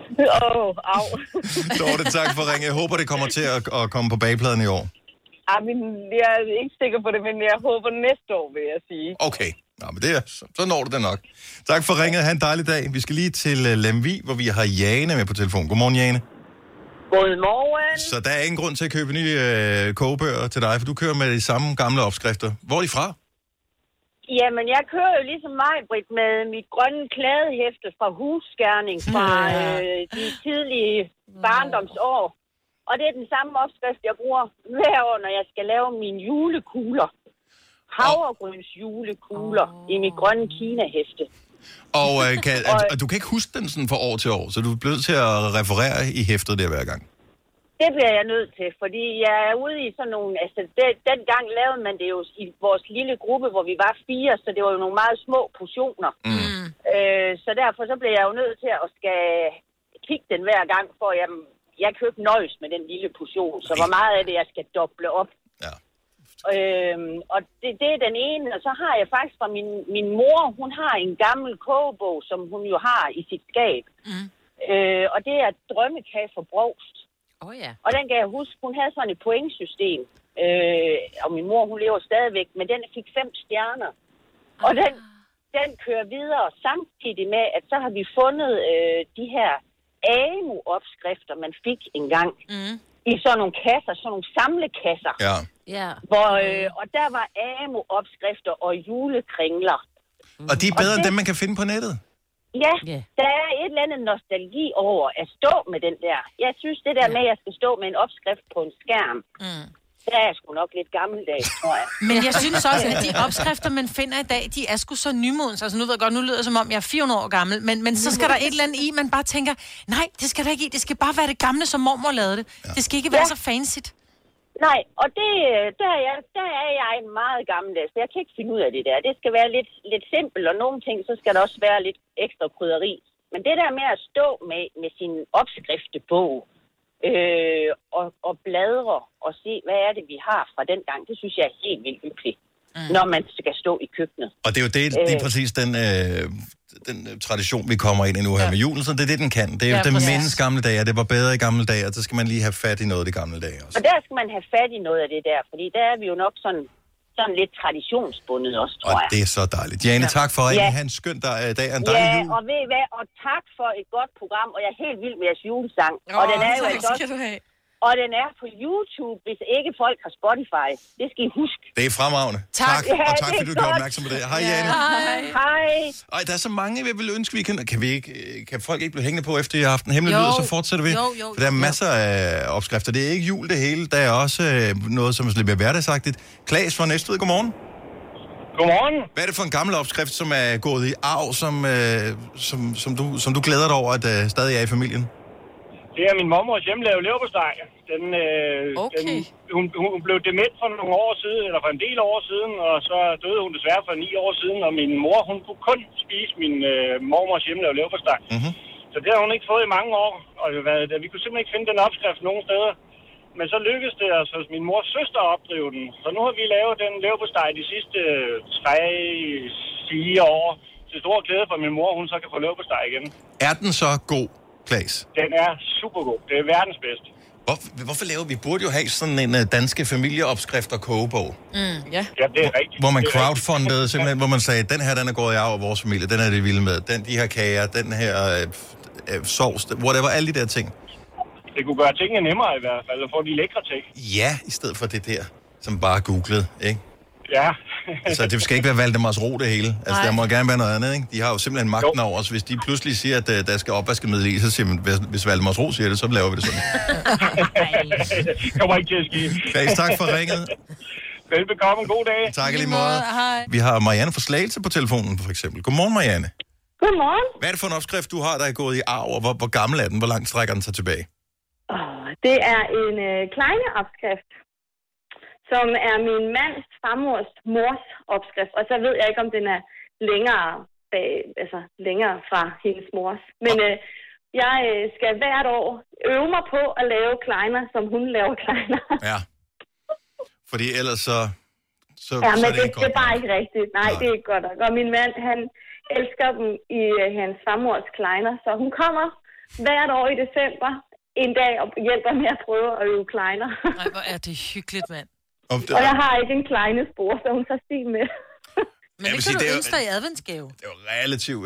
Dorte, tak for ringe. Jeg håber, det kommer til at komme på bagepladen i år. Jeg er ikke sikker på det, men jeg håber næste år, vil jeg sige. Okay. Nå, men så når du det nok. Tak for ringet. Ha' en dejlig dag. Vi skal lige til Lemvig, hvor vi har Jane med på telefon. Godmorgen, Jane. Godmorgen. Så der er ingen grund til at købe nye kogebøger til dig, for du kører med de samme gamle opskrifter. Hvor er de fra? Jamen, jeg kører jo ligesom mig, Britt, med mit grønne klædehæfte fra husskærning fra de tidlige barndomsår. Og det er den samme opskrift, jeg bruger hver år, når jeg skal lave mine julekugler. Havregryns julekugler i mit grønne Kina-hæfte. Og du kan ikke huske den sådan fra år til år, så du er blevet til at referere i hæftet der hver gang? Det bliver jeg nødt til, fordi jeg er ude i sådan nogle... Altså, dengang lavede man det jo i vores lille gruppe, hvor vi var 4, så det var jo nogle meget små portioner. Så derfor så bliver jeg jo nødt til at skal kigge den hver gang, for jeg kan jo ikke nøjes med den lille portion, så hvor meget af det, jeg skal doble op. Ja. Og det er den ene, og så har jeg faktisk fra min mor, hun har en gammel kogebog, som hun jo har i sit skab. Og det er drømmekage for Brovst. Ja. Og den kan jeg huske, hun havde sådan et pointsystem. Og min mor, hun lever stadigvæk, men den fik 5 stjerner. Og den kører videre samtidig med, at så har vi fundet de her AMU-opskrifter, man fik engang. I sådan nogle kasser, sådan nogle samlekasser. Ja. Og der var AMU-opskrifter og julekringler. Og de er bedre end dem, man kan finde på nettet? Ja, der er et eller andet nostalgi over at stå med den der. Jeg synes, det der med, at jeg skal stå med en opskrift på en skærm, der er sgu nok lidt gammeldags, tror jeg. Men jeg synes også, at de opskrifter, man finder i dag, de er sgu så nymodens. Altså nu ved jeg godt, nu lyder det som om, jeg er 400 år gammel, men så skal der et eller andet i, man bare tænker, nej, det skal der ikke i, det skal bare være det gamle, som mormor lavede det. Det skal ikke være så fancy. Nej, og der er jeg meget gammeldags. Jeg kan ikke finde ud af det der. Det skal være lidt simpelt, og nogle ting, så skal der også være lidt ekstra krydderi. Men det der med at stå med sin opskriftebog og bladre og se, hvad er det, vi har fra den gang, det synes jeg er helt vildt hyggeligt, når man skal stå i køkkenet. Og det er jo det er præcis den tradition, vi kommer ind i nu her med julen, så det er det, den kan. Det er jo den mindes gamle dage, det var bedre i gamle dage, og så skal man lige have fat i noget af de gamle dage også. Og der skal man have fat i noget af det der, fordi der er vi jo nok sådan lidt traditionsbundet også, tror jeg. Og det er så dejligt. Jane, tak for at have en skøn dag og en dejlig jul. Og ved I hvad, og tak for et godt program, og jeg er helt vild med jeres julesang. Og den er jo altså også... Og den er på YouTube, hvis ikke folk har Spotify. Det skal I huske. Det er fremragende. Tak. Ja, og tak, fordi du gjorde opmærksom på det. Hej, Jane. Hej. Ej, der er så mange, jeg vil ønske, vi kan... Kan folk ikke blive hængende på, efter I har haft en hemmelig lyd, og så fortsætter vi? Jo. For der er masser af opskrifter. Det er ikke jul det hele. Der er også noget, som er lidt mere hverdagsagtigt. Klaas fra Næstved, godmorgen. Godmorgen. Hvad er det for en gammel opskrift, som er gået i arv, som du glæder dig over, at stadig er i familien? Det er min mormors hjemmelavede leverpostej. Hun blev dement for nogle år siden, eller for en del år siden, og så døde hun desværre for 9 år siden, og min mor, hun kunne kun spise min mormors hjemmelavede leverpostej. Mm-hmm. Så det har hun ikke fået i mange år, og vi kunne simpelthen ikke finde den opskrift nogen steder. Men så lykkedes det altså hos min mors søster at opdrive den. Så nu har vi lavet den leverpostej de sidste 3-4 år. Til stor glæde for min mor, hun så kan få leverpostej igen. Er den så god, Klaas? Den er super god. Det er verdens bedste. Hvorfor laver vi? Burde jo have sådan en danske familieopskrift og kogebog. Ja, det er rigtigt. Hvor man crowdfundede simpelthen, hvor man sagde, den her, den er gået i arv af vores familie, den er det vilde med. De her kager, den her sovs, whatever, alle de der ting. Det kunne gøre tingene nemmere i hvert fald, og få de lækre ting. Ja, i stedet for det der, som bare googlede, ikke? Ja. Altså, det skal ikke være Valdemars Ro det hele. Altså, der må gerne være noget andet, ikke? De har jo simpelthen magten over os. Hvis de pludselig siger, at der skal opvaskemiddel i, så siger man, hvis Valdemars Ro siger det, så laver vi det sådan. Det kommer ikke til at ske. Klaas, tak for ringet. Velbekomme, god dag. Tak i lige måde. Vi har Marianne fra Slagelse på telefonen, for eksempel. Godmorgen, Marianne. Godmorgen. Hvad er det for en opskrift, du har, der er gået i arv, og hvor gammel er den? Hvor langt strækker den sig tilbage? Det er en kleine opskrift, som er min mands farmors mors opskrift. Og så ved jeg ikke, om den er længere fra hendes mors. Men jeg skal hvert år øve mig på at lave kleiner, som hun laver kleiner. Ja. Fordi ellers så ja, men så er det ikke godt. Det er bare ikke rigtigt. Nej, det er ikke godt nok. Og min mand, han elsker dem i hans farmors kleiner. Så hun kommer hvert år i december en dag og hjælper med at prøve at øve kleiner. Nej, hvor er det hyggeligt, mand. Og jeg har ikke en kleine spor, så hun tager stil med. Men det kan du ønske dig i adventsgave. Det er jo relativt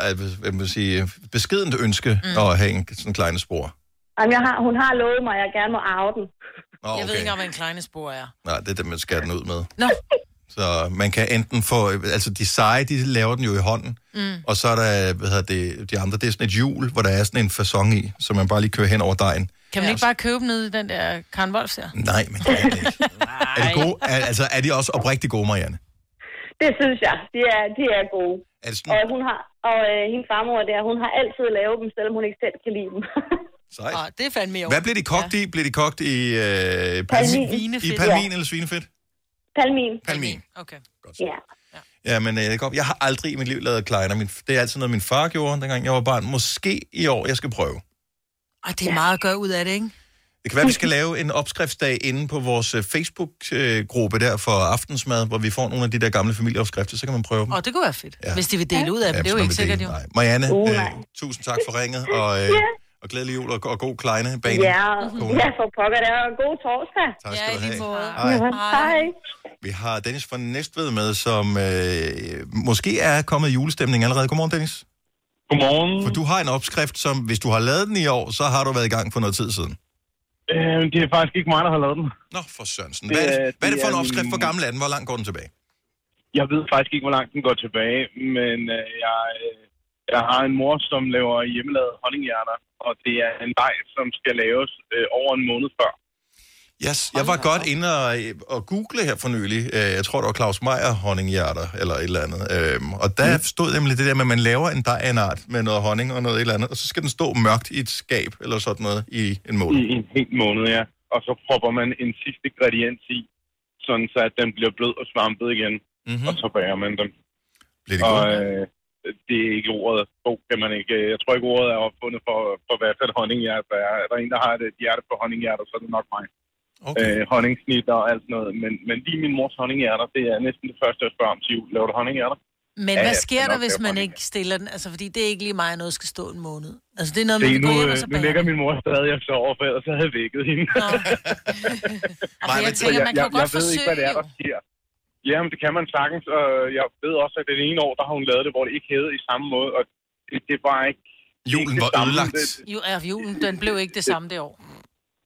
beskedent ønske at have sådan en kleine spor. Jamen, hun har lovet mig, at jeg gerne må arve den. Okay. Jeg ved ikke, hvad en kleine spor er. Nej, det er det, man skærer den ud med. Nå. Så man kan enten få... Altså, de seje, de laver den jo i hånden. Og så er der, de andre, det er sådan et hjul, hvor der er sådan en facon i, så man bare lige kører hen over dejen. Kan man ikke bare købe ned i den der Karen Wolfs der? Nej, men det er det ikke. Er de gode? Altså, er de også oprigtigt gode, Marianne? Det synes jeg. De er gode. Er det sådan... Hendes farmor der, hun har altid lavet dem, selvom hun ikke selv kan lide dem. Sejt. Det er fandme jo. Hvad bliver de kogt i? Bliver de kogt i palmin? I palmin eller svinefedt? Palmin. Okay. Godt. Ja, men jeg har aldrig i mit liv lavet kleiner. Det er altid noget, min far gjorde, dengang jeg var barn. Måske i år, jeg skal prøve. Det er meget at gøre ud af det, ikke? Det kan være, vi skal lave en opskriftsdag inde på vores Facebook-gruppe der for aftensmad, hvor vi får nogle af de der gamle familieopskrifter, så kan man prøve dem. Det kunne være fedt, hvis de vil dele ud af dem. Det er jo ikke sikkert, jo. Marianne, tusind tak for ringet, og glædelig jul og god kleine bane. Ja, for pokker der, og god torsdag. Tak skal du have. Hej. Vi har Dennis fra Næstved med, som måske er kommet i julestemning allerede. Godmorgen, Dennis. Godmorgen. For du har en opskrift, som hvis du har lavet den i år, så har du været i gang for noget tid siden. Det er faktisk ikke mig, der har lavet den. Nå, for Sørensen. Hvad er det for en opskrift? Hvor gammel er den? Hvor langt går den tilbage? Jeg ved faktisk ikke, hvor langt den går tilbage, men jeg har en mor, som laver hjemmelavede honninghjerter, og det er en dej, som skal laves over en måned før. Yes, jeg var godt inde og google her for nylig. Jeg tror, det var Claus Meyer honninghjerter, eller et eller andet. Og der stod nemlig det der med, at man laver en dej af en art med noget honning og noget et eller andet, og så skal den stå mørkt i et skab, eller sådan noget, i en måned. I en hel måned, ja. Og så propper man en sidste ingrediens i, sådan så at den bliver blød og svampet igen, og så bager man dem. Bliver det godt? Det er ikke ordet. Kan man ikke. Jeg tror ikke, ordet er opfundet for hvad for et honninghjerte er. Er der en, der har et hjerte på honninghjerter, så er det nok mig. Okay. Honningsnit og alt sådan noget. Men lige min mors honninghjerter, det er næsten det første, jeg spørger om til jul. Laver du honninghjerter? Men hvad sker der, hvis man ikke stiller den? Altså, fordi det er ikke lige mig, noget skal stå en måned. Altså, det er noget, man kan gå hjem og så bager. Nu ligger min mor stadig og sover, for ellers havde jeg vækket hende. Jeg tænker, man kan jo godt forsøge. Jeg ved ikke, hvad det er, der sker. Jamen, det kan man sagtens. Og jeg ved også, at det ene år, der har hun lavet det, hvor det ikke hævede i samme måde. Og det var ikke... Julen var ødelagt. Julen, den blev ikke det samme det år.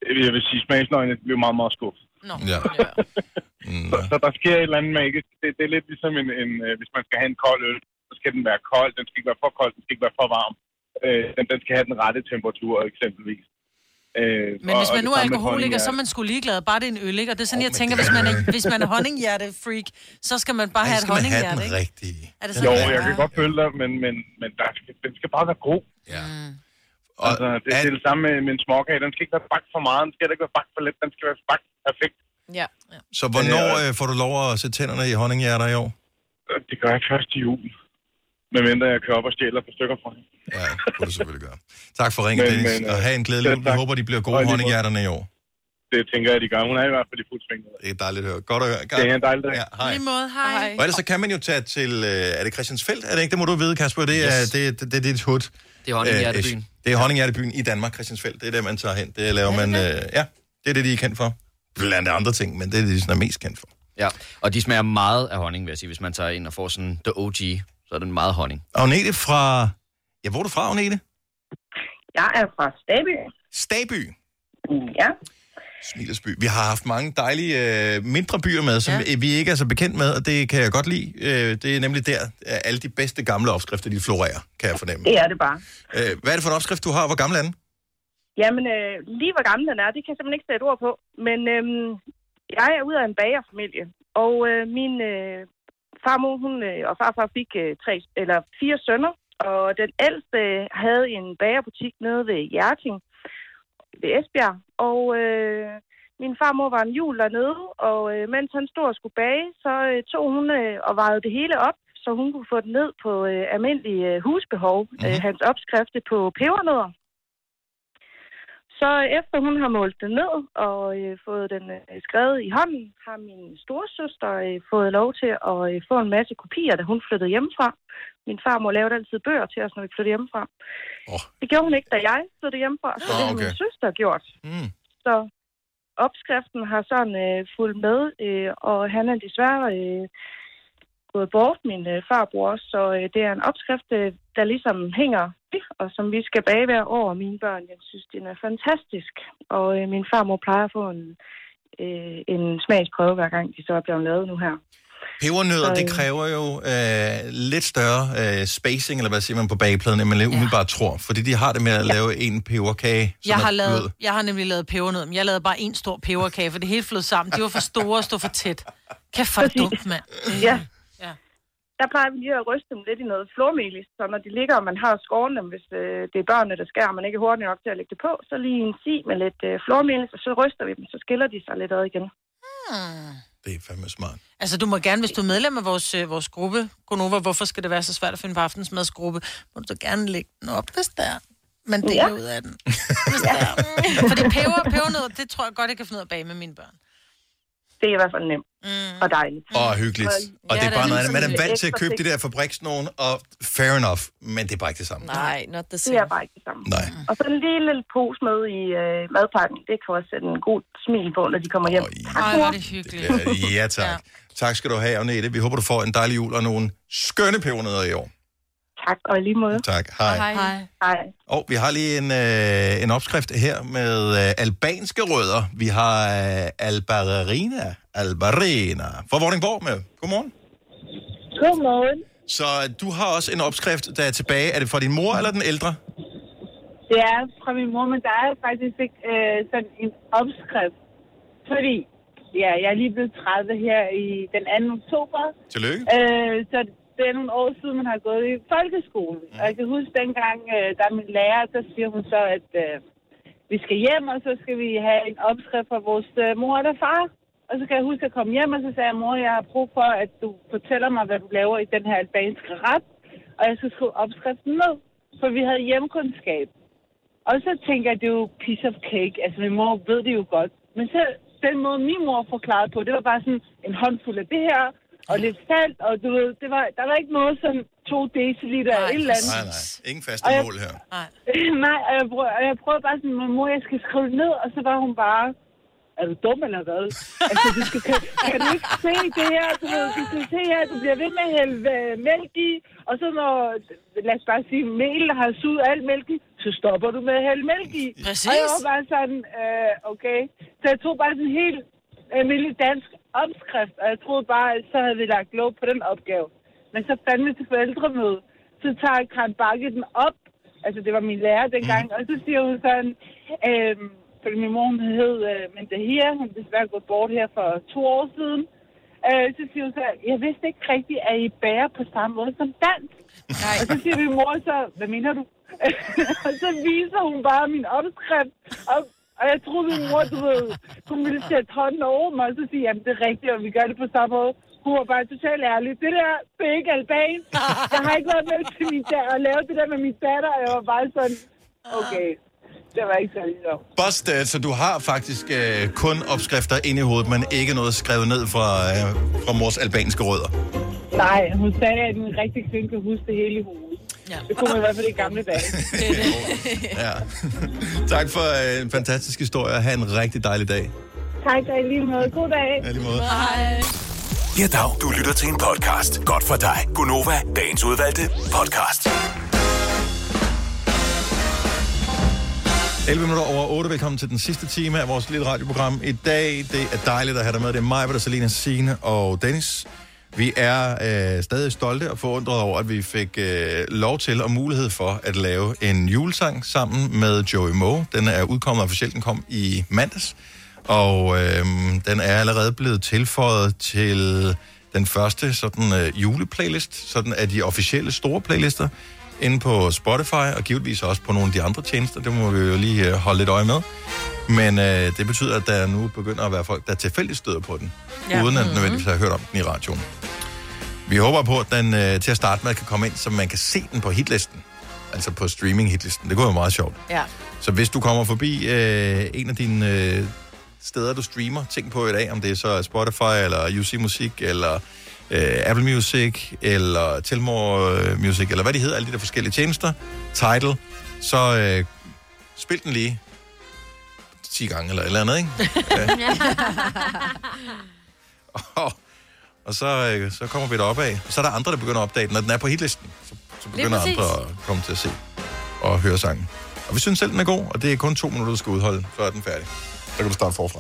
Jeg vil sige, smagsløgene bliver meget, meget skuffet. Nå. Ja. Så der sker et eller andet magisk. Det er lidt ligesom hvis man skal have en kold øl, så skal den være kold. Den skal ikke være for kold, den skal ikke være for varm. Den skal have den rette temperatur, eksempelvis. Men hvis man nu er alkoholiker, så er man sgu ligeglad. Bare det er en øl, ikke? Og det er sådan, jeg tænker, hvis man er honninghjerte-freak, så skal man bare have et honninghjerte, ikke? Rigtige. Jo, jeg kan godt følge dig, men den skal bare være god. Ja. Altså, det er det samme med en småkage. Den skal ikke være bagt for meget, den skal ikke være bagt for lidt, den skal være bagt perfekt. Ja. Så hvornår får du lov at sætte tænderne i honninghjerter i år? Det gør jeg først i jul. Medmindre jeg kører op og stjæler på stykker fra hende. Ja, det kunne du selvfølgelig gøre. Tak for ringen, Dennis, og have en glædelig jul. Vi håber, de bliver gode honninghjerterne i år. Det tænker jeg, de gør. Hun er i hvert fald i fuld sving. Det er dejligt at høre. Godt at høre. Det er en dejlig dag. Ja, hej. Lige måde, hej. Og ellers så kan man jo tage til... Er det Christiansfeld? Er det ikke? Det må du vide, Kasper. Det er dit hud. Det er Honninghjertebyen. Det er Honninghjertebyen i Danmark, Christiansfeld. Det er der, man tager hen. Det laver man... Ja, det er det, de er kendt for. Blandt andre ting, men det er det, de sådan er mest kendt for. Ja, og de smager meget af honning, vil jeg sige. Hvis man tager ind og får sådan the OG, så er den meget honning. Agnete fra... Ja, hvor er du fra, Agnete? Jeg er fra Staby. Staby? Ja. Smilesby. Vi har haft mange dejlige mindre byer med, som vi ikke er så bekendt med, og det kan jeg godt lide. Det er nemlig der, alle de bedste gamle opskrifter, de florerer, kan jeg fornemme. Det er det bare. Hvad er det for en opskrift, du har? Hvor gammel er den? Jamen, lige hvor gammel den er, det kan jeg simpelthen ikke sætte ord på. Men jeg er ude af en bagerfamilie, og min farmor og farfar fik 4 sønner, og den ældste havde en bagerbutik nede ved Hjerting, ved Esbjerg, og min farmor var en jul dernede, og mens han stod og skulle bage, så tog hun og vejede det hele op, så hun kunne få det ned på almindelige husbehov, hans opskrifte på pebernødder. Så efter hun har målt den ned og fået den skrevet i hånden, har min storesøster fået lov til at få en masse kopier, da hun flyttede hjemmefra. Min farmor lavede altid bøger til os, når vi flyttede hjemmefra. Det gjorde hun ikke, da jeg flyttede hjemmefra, så det har min søster gjort. Så opskriften har sådan fulgt med, og han er desværre gået bort, min farbror også, så det er en opskrift, der ligesom hænger, og som vi skal bage hver år. Mine børn, jeg synes, den er fantastisk, og min farmor plejer at få en smagsprøve, hver gang de så er blevet lavet nu her. Pebernødder, det kræver jo lidt større spacing, eller hvad siger man på bagepladen, end man umiddelbart tror, fordi de har det med at lave en peberkage. Jeg har nemlig lavet pebernødder, men jeg lavede bare en stor peberkage, for det hele flød sammen. De var for store og stod for tæt. Kan for dumt, mand. Ja. Der plejer vi lige at ryste dem lidt i noget flormelis, så når de ligger, og man har skåret dem, hvis det er børnene, der skærer, og man ikke er hurtigt nok til at lægge det på, så lige en si med lidt flormelis, og så ryster vi dem, så skiller de sig lidt ad igen. Det er fandme smart. Altså, du må gerne, hvis du er medlem af vores gruppe, Gonova, hvorfor skal det være så svært at finde på aftensmadsgruppe, må du gerne lægge den op, hvis der man deler ud af den. Fordi pebernødder, det tror jeg godt, jeg kan finde ud af at bage med mine børn. Det er i hvert fald nemt og dejligt. Og hyggeligt. Og det er bare noget, man er vant til at købe de der fabriksnogen, og fair enough, men det er bare ikke det samme. Nej, not the same. Det er bare ikke det samme. Nej. Og så en lille pose med i madpakken, det kan også sætte en god smil på, når de kommer hjem. Hvor er det hyggeligt. Ja, tak. Tak skal du have, Agnete. Vi håber, du får en dejlig jul og nogle skønne pebernødder i år. Tak, og i lige måde. Tak. Hej. Hej. Og vi har lige en opskrift her med albanske rødder. Vi har albarina fra Vordingborg med. Godmorgen. Godmorgen. Så du har også en opskrift, der er tilbage. Er det fra din mor eller den ældre? Det er fra min mor, men der er faktisk ikke sådan en opskrift. Fordi, jeg er lige blevet 30 her i den 2. oktober. Tillykke. Så det er nogle år siden, man har gået i folkeskole. Og jeg kan huske dengang, der er min lærer, så siger hun så, at vi skal hjem, og så skal vi have en opskrift fra vores mor eller far. Og så kan jeg huske at komme hjem, og så sagde jeg, mor, jeg har brug for, at du fortæller mig, hvad du laver i den her albanske ret. Og jeg skal skrive opskriften ned, for vi havde hjemkundskab. Og så tænker jeg, det er jo piece of cake. Altså, min mor ved det jo godt. Men så den måde, min mor forklarede på, det var bare sådan en håndfuld af det her, og lidt salt, og du ved, der var ikke noget sådan 2 deciliter eller et eller andet. Nej. Ingen faste mål her. Nej, og jeg prøvede bare sådan, mor, jeg skal skrive det ned, og så var hun bare, er du dum eller hvad? Altså, kan du ikke se det her? Du skal se her, du bliver ved med at hælde mælk i, og så når, lad os bare sige, mel har suget alt mælk i, så stopper du med at hælde mælk i. Præcis. Og jeg var bare sådan, okay. Så jeg tog bare sådan en helt almindelig dansk opskrift, og jeg troede bare, at så havde vi lagt lov på den opgave. Men så fandt vi til forældremøde. Så tager Karen Bakke den op. Altså, det var min lærer dengang. Og så siger hun sådan, fordi min mor hed Mendahir, hun er desværre gået bort her for 2 år siden. Så siger hun så, jeg vidste ikke rigtigt, at I bærer på samme måde som dansk. Og så siger min mor så, hvad mener du? Og så viser hun bare min opskrift. Og jeg troede, min mor, hun ville sætte hånden over mig, og så sige, jamen det er rigtigt, og vi gør det på samme måde. Hun var bare totalt ærlig. Det er ikke albansk. Jeg har ikke været med til min datter og lavet det der med min datter, og jeg var bare sådan, okay, det var ikke så lige. Busted, så du har faktisk kun opskrifter inde i hovedet, men ikke noget skrevet ned fra mors albanske rødder. Nej, hun sagde, at en rigtig kvinde kan huske det hele i hovedet. Ja. Det kunne man i hvert fald i gamle dage. Ja. Tak for en fantastisk historie, og have en rigtig dejlig dag. Tak, og i lige måde. God dag. Ja, lige måde. Hej. Ja, dag. Du lytter til en podcast. Godt for dig. Gunova, dagens udvalgte podcast. 11 minutter over 8. Velkommen til den sidste time af vores lille radioprogram. I dag, det er dejligt at have dig med. Det er mig, Selina, Signe og Dennis. Vi er stadig stolte og forundret over, at vi fik lov til og mulighed for at lave en julesang sammen med Joey Moe. Den er udkommet officielt. Den kom i mandags. Og den er allerede blevet tilføjet til den første sådan juleplaylist, sådan af de officielle store playlister inde på Spotify, og givetvis også på nogle af de andre tjenester. Det må vi jo lige holde lidt øje med. Men det betyder, at der nu begynder at være folk, der tilfældigt støder på den, uden at nødvendigvis have hørt om den i radioen. Vi håber på, at den til at starte med kan komme ind, så man kan se den på hitlisten. Altså på streaming-hitlisten. Det går jo meget sjovt. Ja. Så hvis du kommer forbi en af dine steder, du streamer, tænk på i dag, om det er så Spotify, eller UC Musik, eller Apple Music, eller Telmore Music, eller hvad de hedder, alle de der forskellige tjenester, Tidal, så spil den lige 10 gange, eller et eller andet, ikke? Og så kommer vi deroppe af. Så er der andre, der begynder at opdage den. Når den er på hitlisten, så begynder andre at komme til at se og høre sangen. Og vi synes selv, den er god, og det er kun 2 minutter, du skal udholde, før den er færdig. Så kan du starte forfra.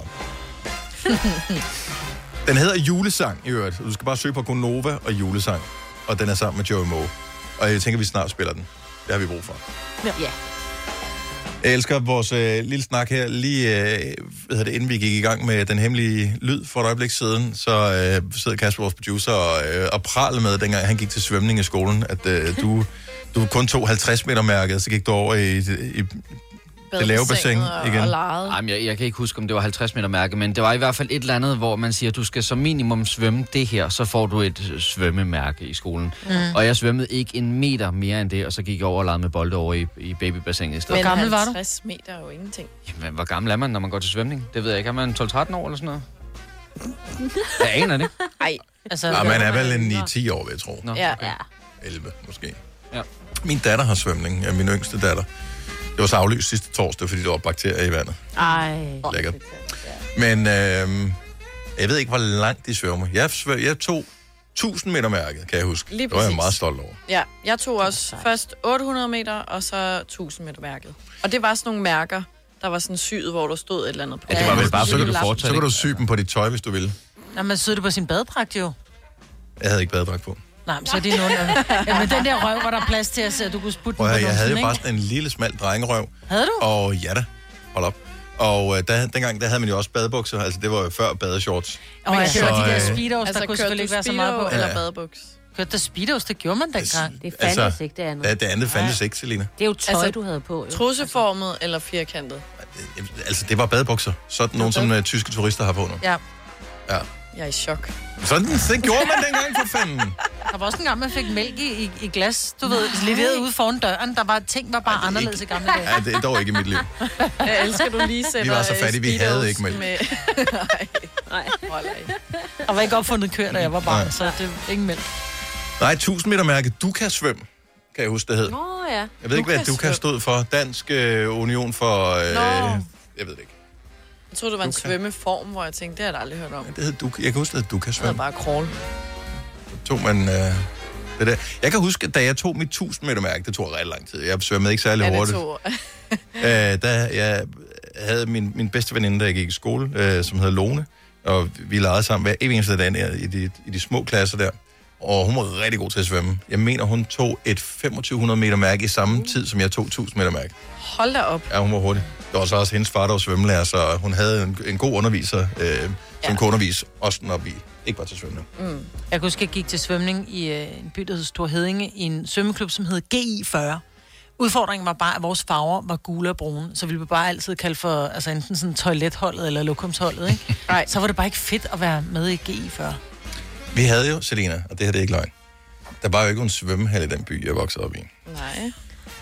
Den hedder Julesang i øvrigt. Du skal bare søge på Gunova og Julesang. Og den er sammen med Joey Moe. Og jeg tænker, vi snart spiller den. Det har vi brug for. Ja. Jeg elsker vores lille snak her. Lige inden vi gik i gang med den hemmelige lyd for et øjeblik siden, så sidder Kasper, vores producer, og pralede med, dengang han gik til svømning i skolen, at du kun tog 50 meter mærket, så gik du over i det lave bassin igen. Jamen, jeg kan ikke huske, om det var 50 meter mærke, men det var i hvert fald et eller andet, hvor man siger, at du skal som minimum svømme det her, så får du et svømmemærke i skolen. Og jeg svømmede ikke 1 meter mere end det, og så gik jeg over og legede med bolde over i babybassinet i stedet. Hvor gammel var du? 50 meter er jo ingenting. Jamen, hvor gammel er man, når man går til svømning? Det ved jeg ikke. Er man 12-13 år eller sådan noget? Jeg aner det. Ej. Altså, man er vel en 9-10 år, vil jeg tro. Nå, ja. Okay. 11 måske. Ja. Min datter har svømning. Ja, min yngste datter. Det var så aflyst sidste torsdag, fordi der var bakterier i vandet. Ej. Lækkert. Men jeg ved ikke, hvor langt de svømmer. Jeg tog 1000 meter mærket, kan jeg huske. Lige det var jeg meget stolt over. Ja, jeg tog også først 800 meter, og så 1000 meter mærket. Og det var sådan nogle mærker, der var sådan syet, hvor der stod et eller andet på. Ja, det var vel bare, så kan du fortsætte. Så kan du sy dem på dit tøj, hvis du vil. Nå, man syede det på sin badedragt jo. Jeg havde ikke badedragt på. Nej, men så er det nogen... men den der røv, var der plads til at se, at du kunne sputte den på jeg havde jo bare sådan en lille, smal drengerøv. Havde du? Og ja da, hold op. Og dengang, der havde man jo også badebukser, altså det var jo før badeshorts. Og jeg hørte de der speedos, altså, der kunne selvfølgelig ikke være så meget på. Eller badebuks? Kørte der speedos, det gjorde man dengang. Det fandtes ikke, det andet. Ja, det andet fandtes ikke, Selina. Det er jo tøj, du havde på. Trusseformet eller firkantet? Altså, det var badebukser. Sådan nogle, som tyske turister har på nu. Ja. Ja. Jeg er i chok. Sådan, det gjorde man dengang for fanden. Der var også en gang, man fik mælk i glas, du ved, leveret ude foran døren. Der var ting, var bare anderledes i gamle dage. Ja, det er dog ikke i mit liv. Jeg elsker, du lige sætter. Vi var så fattige, vi havde ikke mælk. Nej. Der var ikke opfundet køer, da jeg var barn, så det er ikke mælk. Nej, 1000 meter mærke. Du kan svømme, kan jeg huske, det hed. Ja. Jeg ved ikke, hvad du kan stod for. Dansk Union for... Jeg ved det ikke. Jeg troede, det var en svømmeform, hvor jeg tænkte, det har jeg aldrig hørt om. Ja, det hed du. Jeg kan huske, at du kan svømme. Det hedder bare crawl. Så tog man Det der. Jeg kan huske, da jeg tog mit 1000 meter mærke, det tog ret lang tid. Jeg svømmede ikke særlig hurtigt. Da jeg havde min bedste veninde, der jeg gik i skole, som hedder Lone, og vi legede sammen hver eneste dag i de små klasser der. Og hun var rigtig god til at svømme. Jeg mener, hun tog et 2500 meter mærke i samme tid, som jeg tog 1000 meter mærke. Hold da op. Ja, hun var hurtig. Det var så også hendes far, der var svømmelærer, så hun havde en god underviser, som kunne undervise, også når vi ikke var til svømning. Jeg kunne huske, at jeg gik til svømning i en by, der hed Stor Heddinge, i en svømmeklub, som hed GI40. Udfordringen var bare, at vores farver var gule og brune, så vi blev bare altid kaldt for enten sådan toiletholdet eller lokumsholdet, ikke? Nej. Så var det bare ikke fedt at være med i GI40. Vi havde jo, Selina, og det her det er ikke løgn, der var jo ikke en svømmehal i den by, jeg voksede op i. Nej.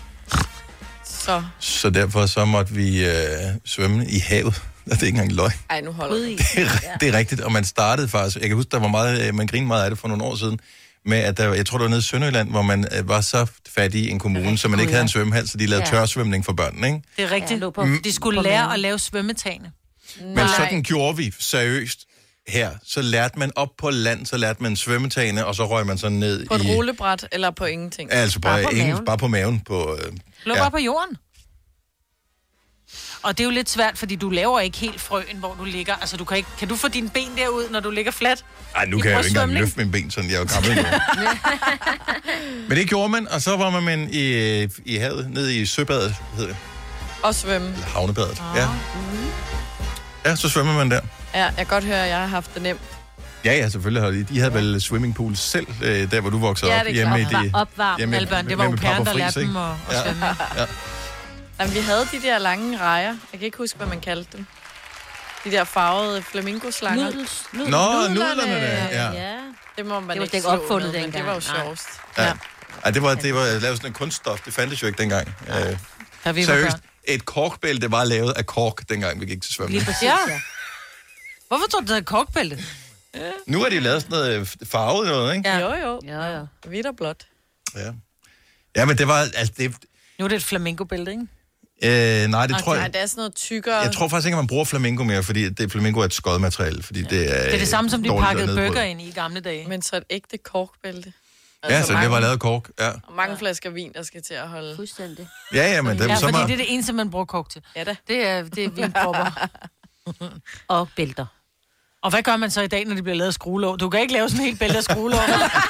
Så derfor så måtte vi svømme i havet. Det er ikke engang løgn. Ej, nu holder det er rigtigt, og man startede faktisk, jeg kan huske, der var meget, man grinede meget af det for nogle år siden, med at jeg tror, det var nede i Sønderjylland, hvor man var så fattig i en kommune, så man ikke havde en svømmehal, så de lavede tørsvømning for børnene, ikke? Det er rigtigt. De skulle lære at lave svømmetagene. Men sådan gjorde vi seriøst her. Så lærte man op på land, så lærte man svømmetagene, og så røg man sådan ned på et rullebræt, eller på ingenting? Altså bare på maven. Lå bare på jorden. Og det er jo lidt svært, fordi du laver ikke helt frøen, hvor du ligger. Altså, du kan du få dine ben derud, når du ligger fladt? Ej, nu kan jeg jo ikke engang løfte mine ben, sådan jeg er jo gammel nu. Men det gjorde man, og så var man i havet, nede i søbadet, hedder det. Og svømme. Eller havnebadet, ja. Ja, så svømmer man der. Ja, jeg kan godt høre, at jeg har haft det nemt. Ja, selvfølgelig har de havde vel swimmingpool selv, der hvor du voksede op. Hjemme i de opvarm. Albert, det var jo pæren, der lærte dem at svømme. Ja. Jamen, vi havde de der lange rejer. Jeg kan ikke huske, hvad man kaldte dem. De der farvede flamingoslanger. Nudlerne der, ja. Det må man ikke slå opfundet med, men det var jo sjovest. Ja. Ej, det var lavet sådan en kunststof. Det fandtes jo ikke dengang. Seriøst, et korkbælte var lavet af kork, dengang vi gik til svømning. Ja. Hvorfor tror du, det er korkbælte? Nu er de lavet sådan noget farvet noget, ikke? Ja. Jo. Hvidt og blåt. Ja, men det var... Altså, nu er det et flamingobælte, ikke? Nej, det tror jeg... Nej, det er sådan noget tykkere... Jeg tror faktisk ikke, at man bruger flamingo mere, fordi flamingo er et skodmateriale, fordi det er... Det er det samme, som de pakkede burger ind i gamle dage. Men så et ægte korkbælte. Altså, så det var lavet kork, ja. Og mange flasker vin, der skal til at holde... Fuldstændig. Ja, men det er så fordi meget... det er det eneste, man bruger kork til. Ja da. Det er vinpropper. Og bælter. Og hvad gør man så i dag, når det bliver lavet skruelåg? Du kan ikke lave sådan en helt bælte af skruelåg.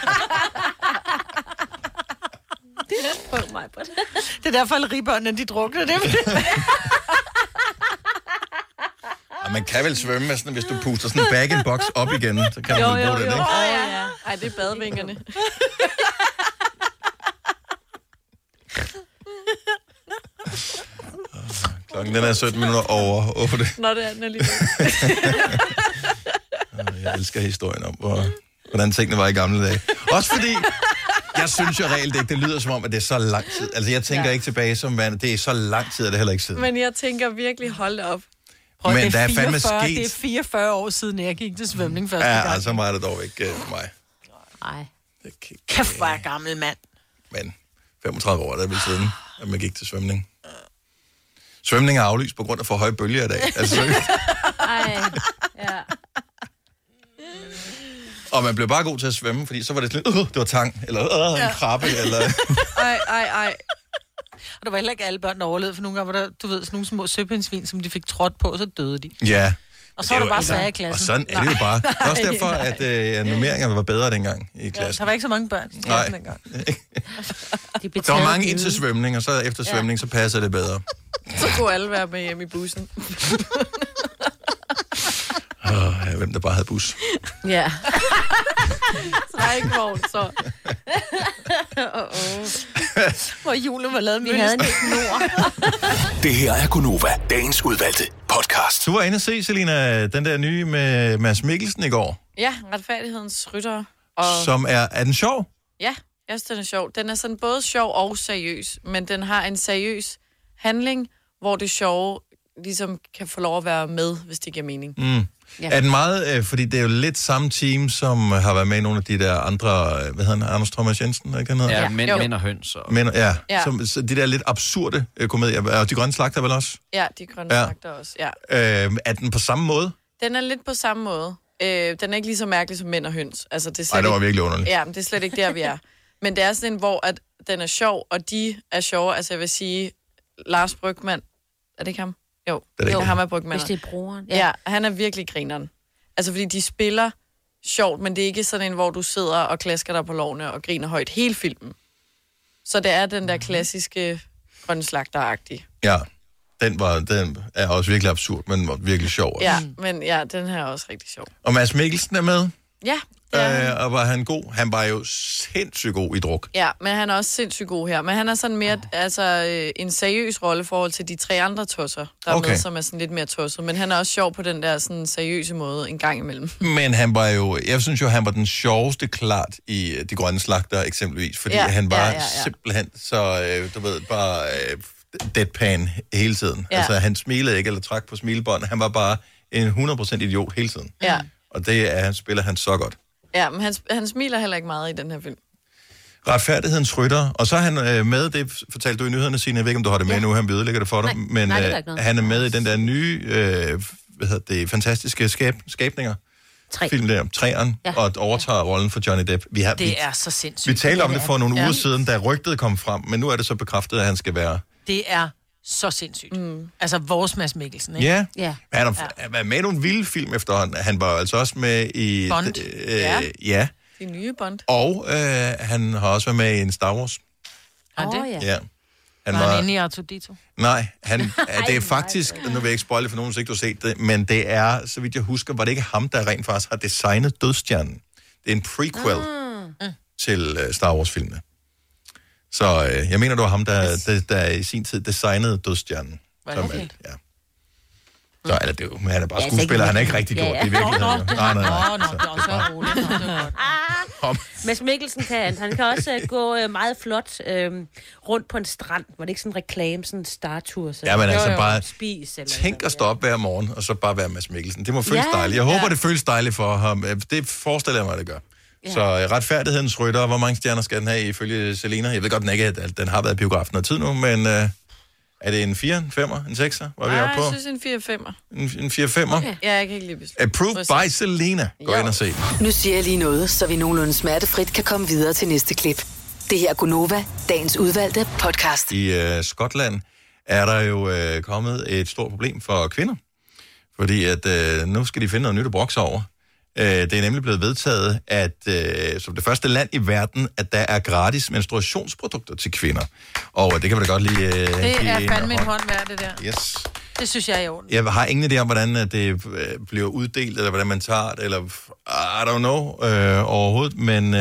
Det er derfor, alle rigebørnene, de drukner det. Og man kan vel svømme med sådan, hvis du puster sådan en bag-in-box op igen, så kan man bruge det, ikke? Ja. Ej, det er badevingerne. Klokken den er 17 minutter over 8. Nå, det er den alligevel. Jeg elsker historien om, hvordan tingene var i gamle dage. Også fordi, jeg synes jo reelt ikke, det lyder som om, at det er så lang tid. Altså, jeg tænker ikke tilbage som vand. Det er så lang tid, at det heller ikke siden. Men jeg tænker virkelig, hold op. Men der er fandme sket... Det er 44 år siden, jeg gik til svømning første gang. Ja, altså meget er det dog ikke for mig. Nej. Kæft, hvor er jeg gammel mand. Men 35 år er det vel siden, at man gik til svømning. Svømning er aflyst på grund af for høje bølger i dag. Altså, ja. Og man blev bare god til at svømme, fordi så var det sådan, det var tang, eller en krabbe, eller... Ej. Og der var heller ikke alle børn, der overlevede, for nogle gange var der, du ved, sådan nogle små søpindsvin, som de fik trådt på, og så døde de. Ja. Og så var der bare sager i klassen. Og sådan er det jo bare. Det er også derfor, at nummeringerne var bedre dengang i klassen. Der var ikke så mange børn i klassen dengang. Der var mange ind til svømning, og så efter svømning, så passer det bedre. Så kunne alle være med hjem i bussen. Hvem der bare havde bus. Ja. Så der er ikke vogn, så. Hvor julen var lavet, vi havde en snor. Det her er Gonova, dagens udvalgte podcast. Du var inde at se, Selina, den der nye med Mads Mikkelsen i går. Ja, Retfærdighedens Rytter. Som er den sjov? Ja, jeg synes, den er sjov. Den er sådan både sjov og seriøs, men den har en seriøs handling, hvor det sjove ligesom kan få lov at være med, hvis det giver mening. Ja. Er den meget, fordi det er jo lidt samme team, som har været med i nogle af de der andre, hvad hedder han, Anders Thomas Jensen, ikke han hedder? Ja, mænd og høns. Og... Ja. Så de der lidt absurde komedier, og De Grønne Slagter vel også? Ja, De Grønne Slagter også, ja. Er den på samme måde? Den er lidt på samme måde. Den er ikke lige så mærkelig som Mænd og høns. Altså, det er det var virkelig underligt. Ja, men det er slet ikke der, vi er. Men det er sådan en, hvor at den er sjov, og de er sjove. Altså, jeg vil sige, Lars Brygmann, er det ikke ham? Jo, det er ham er Brygmann. Hvis det er broren. Ja, han er virkelig grineren. Altså, fordi de spiller sjovt, men det er ikke sådan en, hvor du sidder og klasker dig på lårene og griner højt hele filmen. Så det er den der klassiske grønslagter-agtige. Ja, den er også virkelig absurd, men virkelig sjov også. Ja, men ja, den her er også rigtig sjov. Og Mads Mikkelsen er med. Ja. Og var han god? Han var jo sindssygt god i druk. Ja, men han er også sindssygt god her. Men han er sådan mere en seriøs rolle i forhold til de 3 andre tosser, der er med, som er sådan lidt mere tosset. Men han er også sjov på den der sådan seriøse måde en gang imellem. Men han var jo, jeg synes jo, han var den sjoveste klart i De Grønne Slagter eksempelvis, fordi han var simpelthen så, du ved, bare deadpan hele tiden. Ja. Altså, han smilede ikke eller trak på smilebånd. Han var bare en 100% idiot hele tiden. Ja. Og det spiller han så godt. Ja, men han smiler heller ikke meget i den her film. Retfærdighedens rytter. Og så er han med, det fortalte du i nyhederne, Signe, jeg ved ikke, om du har det med nu, han ødelægger det for dig, men han er med i den der nye, fantastiske skabninger. 3. Film der, 3'eren, og overtager rollen for Johnny Depp. Det er så sindssygt. Vi talte om det for nogle uger siden, da rygtet kom frem, men nu er det så bekræftet, at han skal være... Det er så sindssygt. Altså vores Mads Mikkelsen, ikke? Ja. Han har med i nogle vilde film efterhånden. Han var altså også med i... Bond. Ja. De nye Bond. Og han har også været med i en Star Wars. Ja. Han var inde i Artudito? Nej, det er faktisk... Nu vil jeg ikke spoile for nogen, hvis ikke du har set det, men det er, så vidt jeg husker, var det ikke ham, der rent faktisk har designet Dødsstjernen. Det er en prequel til Star Wars-filmene. Så jeg mener, det var ham, der i sin tid designede Dødsstjernen. Okay. Ja. Så eller det er jo, men han er bare skuespiller, han er ikke rigtig gjort det i virkeligheden. Nej. Mads Mikkelsen han kan også gå meget flot rundt på en strand, hvor det ikke sådan en reklame, sådan en startur. Ja, men altså bare spis, tænk at stå op hver morgen, og så bare være Mads Mikkelsen. Det må føles dejligt. Jeg håber, det føles dejligt for ham. Det forestiller jeg mig, det gør. Ja. Så retfærdighedens rytter, hvor mange stjerner skal den have ifølge Selina? Jeg ved godt, den har været i biografen noget tid nu, men er det en 4, en 5'er, en 6'er? Jeg synes en 4-5'er. En 4-5'er? Okay. Ja, jeg kan ikke lige beslutte. Approved by Selina. Gå ind og se. Nu siger jeg lige noget, så vi nogenlunde smertefrit kan komme videre til næste klip. Det her er Gunova, dagens udvalgte podcast. I Skotland er der jo kommet et stort problem for kvinder, fordi at nu skal de finde noget nyt at brokse over. Det er nemlig blevet vedtaget, at som det første land i verden, at der er gratis menstruationsprodukter til kvinder. Og det kan vi da godt lige... det er fandme en hånd værd, det der. Yes. Det synes jeg er i orden. Jeg har ingen idé om, hvordan det bliver uddelt, eller hvordan man tager det, eller I don't know overhovedet, men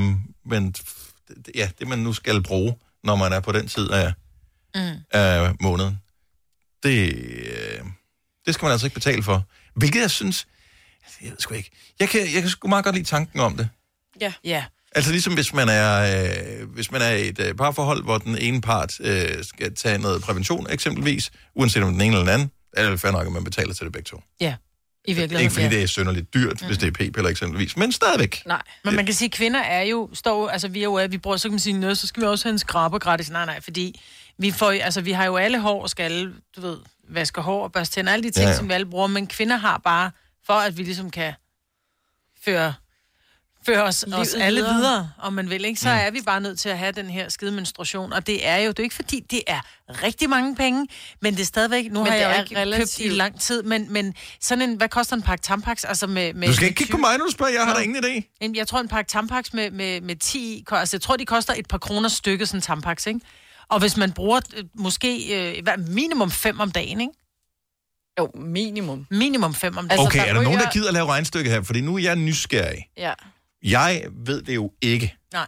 det man nu skal bruge, når man er på den tid af måneden, det skal man altså ikke betale for. Hvilket jeg synes... Jeg ved sgu ikke. Jeg kan sgu meget godt lide tanken om det. Ja. Altså ligesom hvis man er i et parforhold, hvor den ene part skal tage noget prævention eksempelvis, uanset om den ene eller den anden, er det fair nok, at man betaler til det begge to. Ja, i virkeligheden. Ikke fordi det er synderligt dyrt, hvis det er p-piller eksempelvis, men stadigvæk. Nej, men man kan sige, at kvinder er jo, vi bruger, så kan man sige, så skal vi også have en skraber gratis. Nej, fordi vi har jo alle hår og skal, du ved, vaske hår og børste tænder, alle de ting, som vi alle bruger, men kvinder har bare, for at vi ligesom kan føre os alle videre, om man vil, ikke? Så er vi bare nødt til at have den her skide menstruation, og det er jo ikke fordi, det er rigtig mange penge, men det er stadigvæk, nu har jeg ikke købt i lang tid, men sådan en, hvad koster en pakke Tampax? Altså med du skal ikke kigge på mig, når du spørger, jeg har da ingen idé. Jeg tror, en pakke Tampax med 10, altså jeg tror, de koster et par kroner stykket, sådan en Tampax, ikke? Og hvis man bruger måske minimum 5 om dagen, ikke? Jo, minimum. Minimum 5 om dagen. Okay, er der nogen, der gider at lave regnstykke her? Fordi nu er jeg nysgerrig. Ja. Jeg ved det jo ikke. Nej.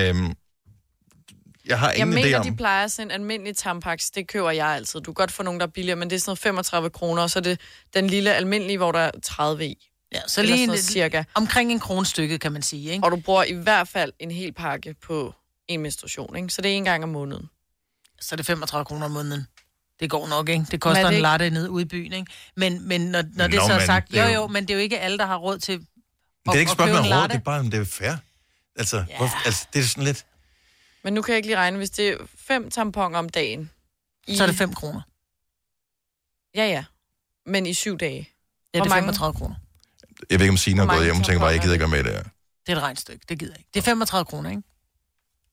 Jeg har ingen idé om... de plejer sådan en almindelig Tampax, det køber jeg altid. Du kan godt få nogen, der er billigere, men det er sådan noget 35 kroner, og så er det den lille almindelige, hvor der er 30 i. Ja, så lige cirka. Omkring en kronstykke, kan man sige, ikke? Og du bruger i hvert fald en hel pakke på en menstruation, ikke? Så det er 1 gang om måneden. Så er det 35 kroner om måneden. Det går nok, ikke? Det koster en latte nede ude i byen, ikke? Men når det så er sagt... men det er jo ikke alle, der har råd til det er ikke spørgsmål om råd, det er bare, om det er fair. Altså, det er sådan lidt... Men nu kan jeg ikke lige regne, hvis det er 5 tamponer om dagen... Så er det 5 kroner. Ja. Men i 7 dage. Ja, det er 35 kroner. Jeg ved ikke, om Signe har gået hjem og tænker bare, jeg gider ikke være med det her. Det er et regnstykke, det gider jeg ikke. Det er 35 kroner, ikke?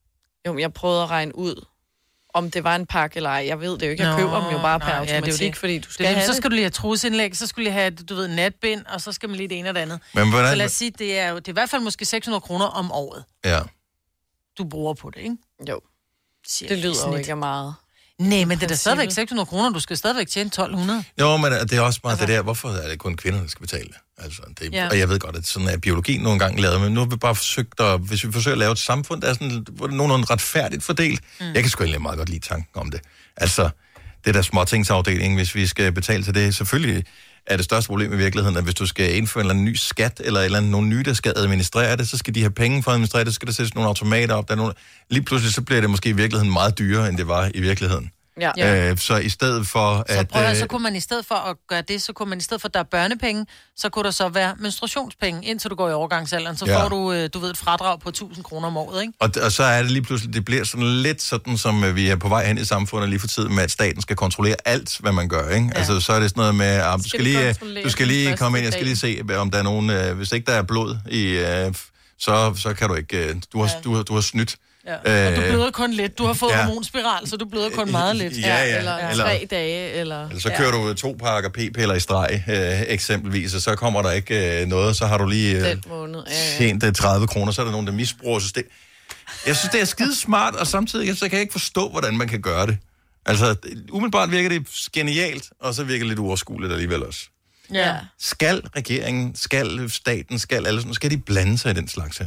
Jo, jeg prøvede at regne ud, om det var en pakke eller ej. Jeg ved det jo ikke. Jeg køber dem jo bare per automatik, fordi du skal have Så skal du lige have trusindlæg, så skulle du lige have, du ved, natbind, og så skal man lige det ene og det andet. Men hvordan... Så lad os sige, det er i hvert fald måske 600 kroner om året. Ja. Du bruger på det, ikke? Jo. Det lyder jo ikke meget. Nej, men det er da stadigvæk 600 kroner. Du skal stadigvæk tjene 1200. Jo, men det er også meget det der, hvorfor er det kun kvinder, der skal betale det? Altså, og jeg ved godt, at sådan er biologien nogle gange lavet, men nu har vi bare forsøgt hvis vi forsøger at lave et samfund, der er sådan nogenlunde retfærdigt fordelt. Jeg kan sgu egentlig meget godt lide tanken om det. Altså, det der småtingsafdeling, hvis vi skal betale til det, selvfølgelig er det største problem i virkeligheden, at hvis du skal indføre en eller anden ny skat, eller nogen nye, der skal administrere det, så skal de have penge for at administrere det, så skal der sættes nogle automater op. Lige pludselig så bliver det måske i virkeligheden meget dyrere, end det var i virkeligheden. Ja. Så i stedet for så kunne man i stedet for at gøre det, så kunne man i stedet for, at der er børnepenge, så kunne der så være menstruationspenge, indtil du går i overgangsalderen. Så får du ved, et fradrag på 1.000 kroner om året, ikke? Og så er det lige pludselig, det bliver sådan lidt sådan, som vi er på vej hen i samfundet lige for tiden, med at staten skal kontrollere alt, hvad man gør, ikke? Ja. Altså, så er det sådan noget med, at du skal lige komme ind, jeg skal lige se, om der er nogen, hvis ikke der er blod i, så kan du ikke, du har snydt. Ja. Og du bløder kun lidt. Du har fået hormonspiral, så du bløder kun meget lidt. Eller 3 dage. Eller så kører du 2 pakker p-piller i streg, eksempelvis, og så kommer der ikke noget. Så har du lige tjent 30 kroner, så er der nogen, der misbruger systemet. Jeg synes, det er skide smart, og samtidig så kan jeg ikke forstå, hvordan man kan gøre det. Altså, umiddelbart virker det genialt, og så virker det lidt uoverskueligt alligevel også. Ja. Skal regeringen, skal staten, skal de blande sig i den slags her?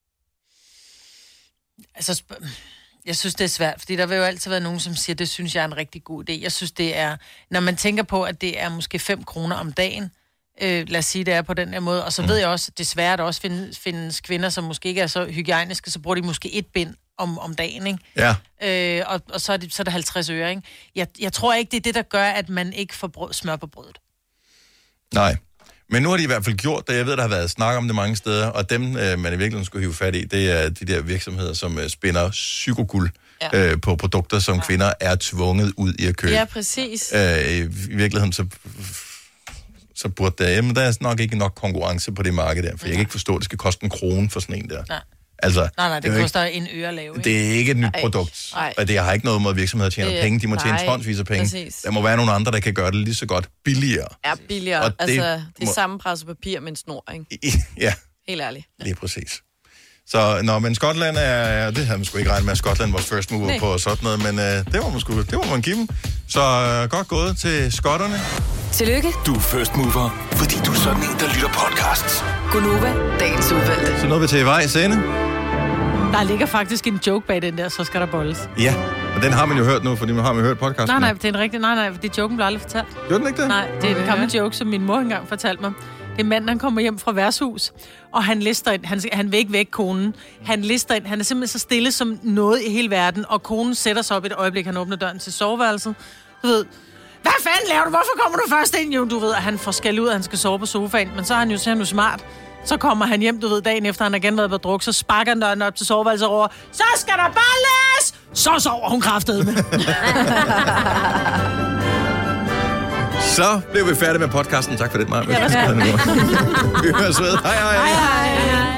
Altså, jeg synes, det er svært, fordi der vil jo altid være nogen, som siger, det synes jeg er en rigtig god idé. Jeg synes, det er, når man tænker på, at det er måske 5 kroner om dagen, lad os sige, det er på den her måde, og så ved jeg også, desværre, der også findes kvinder, som måske ikke er så hygiejniske, så bruger de måske 1 bind om dagen, ikke? Ja. Og så er det 50 øre, ikke? Jeg tror ikke, det er det, der gør, at man ikke får smør på brødet. Nej. Men nu har de i hvert fald gjort det. Jeg ved, der har været snak om det mange steder, og dem, man i virkeligheden skulle hive fat i, det er de der virksomheder, som spinder psykoguld på produkter, som kvinder er tvunget ud i at købe. Ja, præcis. I virkeligheden, så burde der er nok ikke nok konkurrence på det marked der, for jeg kan ikke forstå, at det skal koste 1 krone for sådan en der. Nej. Altså, Nej, det koster en øre at lave, ikke? Det er ikke et nyt produkt, og det har ikke noget med, at virksomheder tjener penge. De må tjene tonsvis af penge. Præcis. Der må være nogle andre, der kan gøre det lige så godt billigere. Ja, billigere. Og det er samme pres papir med en snor, ikke? Ja. Helt ærligt. Lige præcis. Så, men Skotland er... Det havde man sgu ikke regnet med, at Skotland var first mover på sådan noget, men det må man give dem. Så godt gået til skotterne. Tillykke. Du er first mover, fordi du er sådan en, der lytter podcasts. Gunova, dagens udvalgte. Så nåede vi til vejs ende. Der ligger faktisk en joke bag den der, så skal der bolles. Ja, og den har man jo hørt nu, fordi man har hørt podcasten. Nej, det er en rigtig... Nej, fordi joken blev aldrig fortalt. Gjorde den ikke det? Nej, det er en gammel joke, som min mor engang fortalte mig. Det er manden, han kommer hjem fra værtshus, og han lister ind. Han vil ikke væk konen. Han lister ind. Han er simpelthen så stille som noget i hele verden, og konen sætter sig op et øjeblik. Han åbner døren til soveværelset. Du ved, hvad fanden laver du? Hvorfor kommer du først ind? Jo, du ved, at han får skæld ud, at han skal sove på sofaen. Men så er han jo smart. Så kommer han hjem, du ved, dagen efter, han har igen været på druk, så sparker han døren op til soveværelset over. Så skal der balles! Så sover hun kraftedeme. Så blev vi færdige med podcasten. Tak for det, Maja. Ja, vi høres ved. Hej, hej. Hej, hej.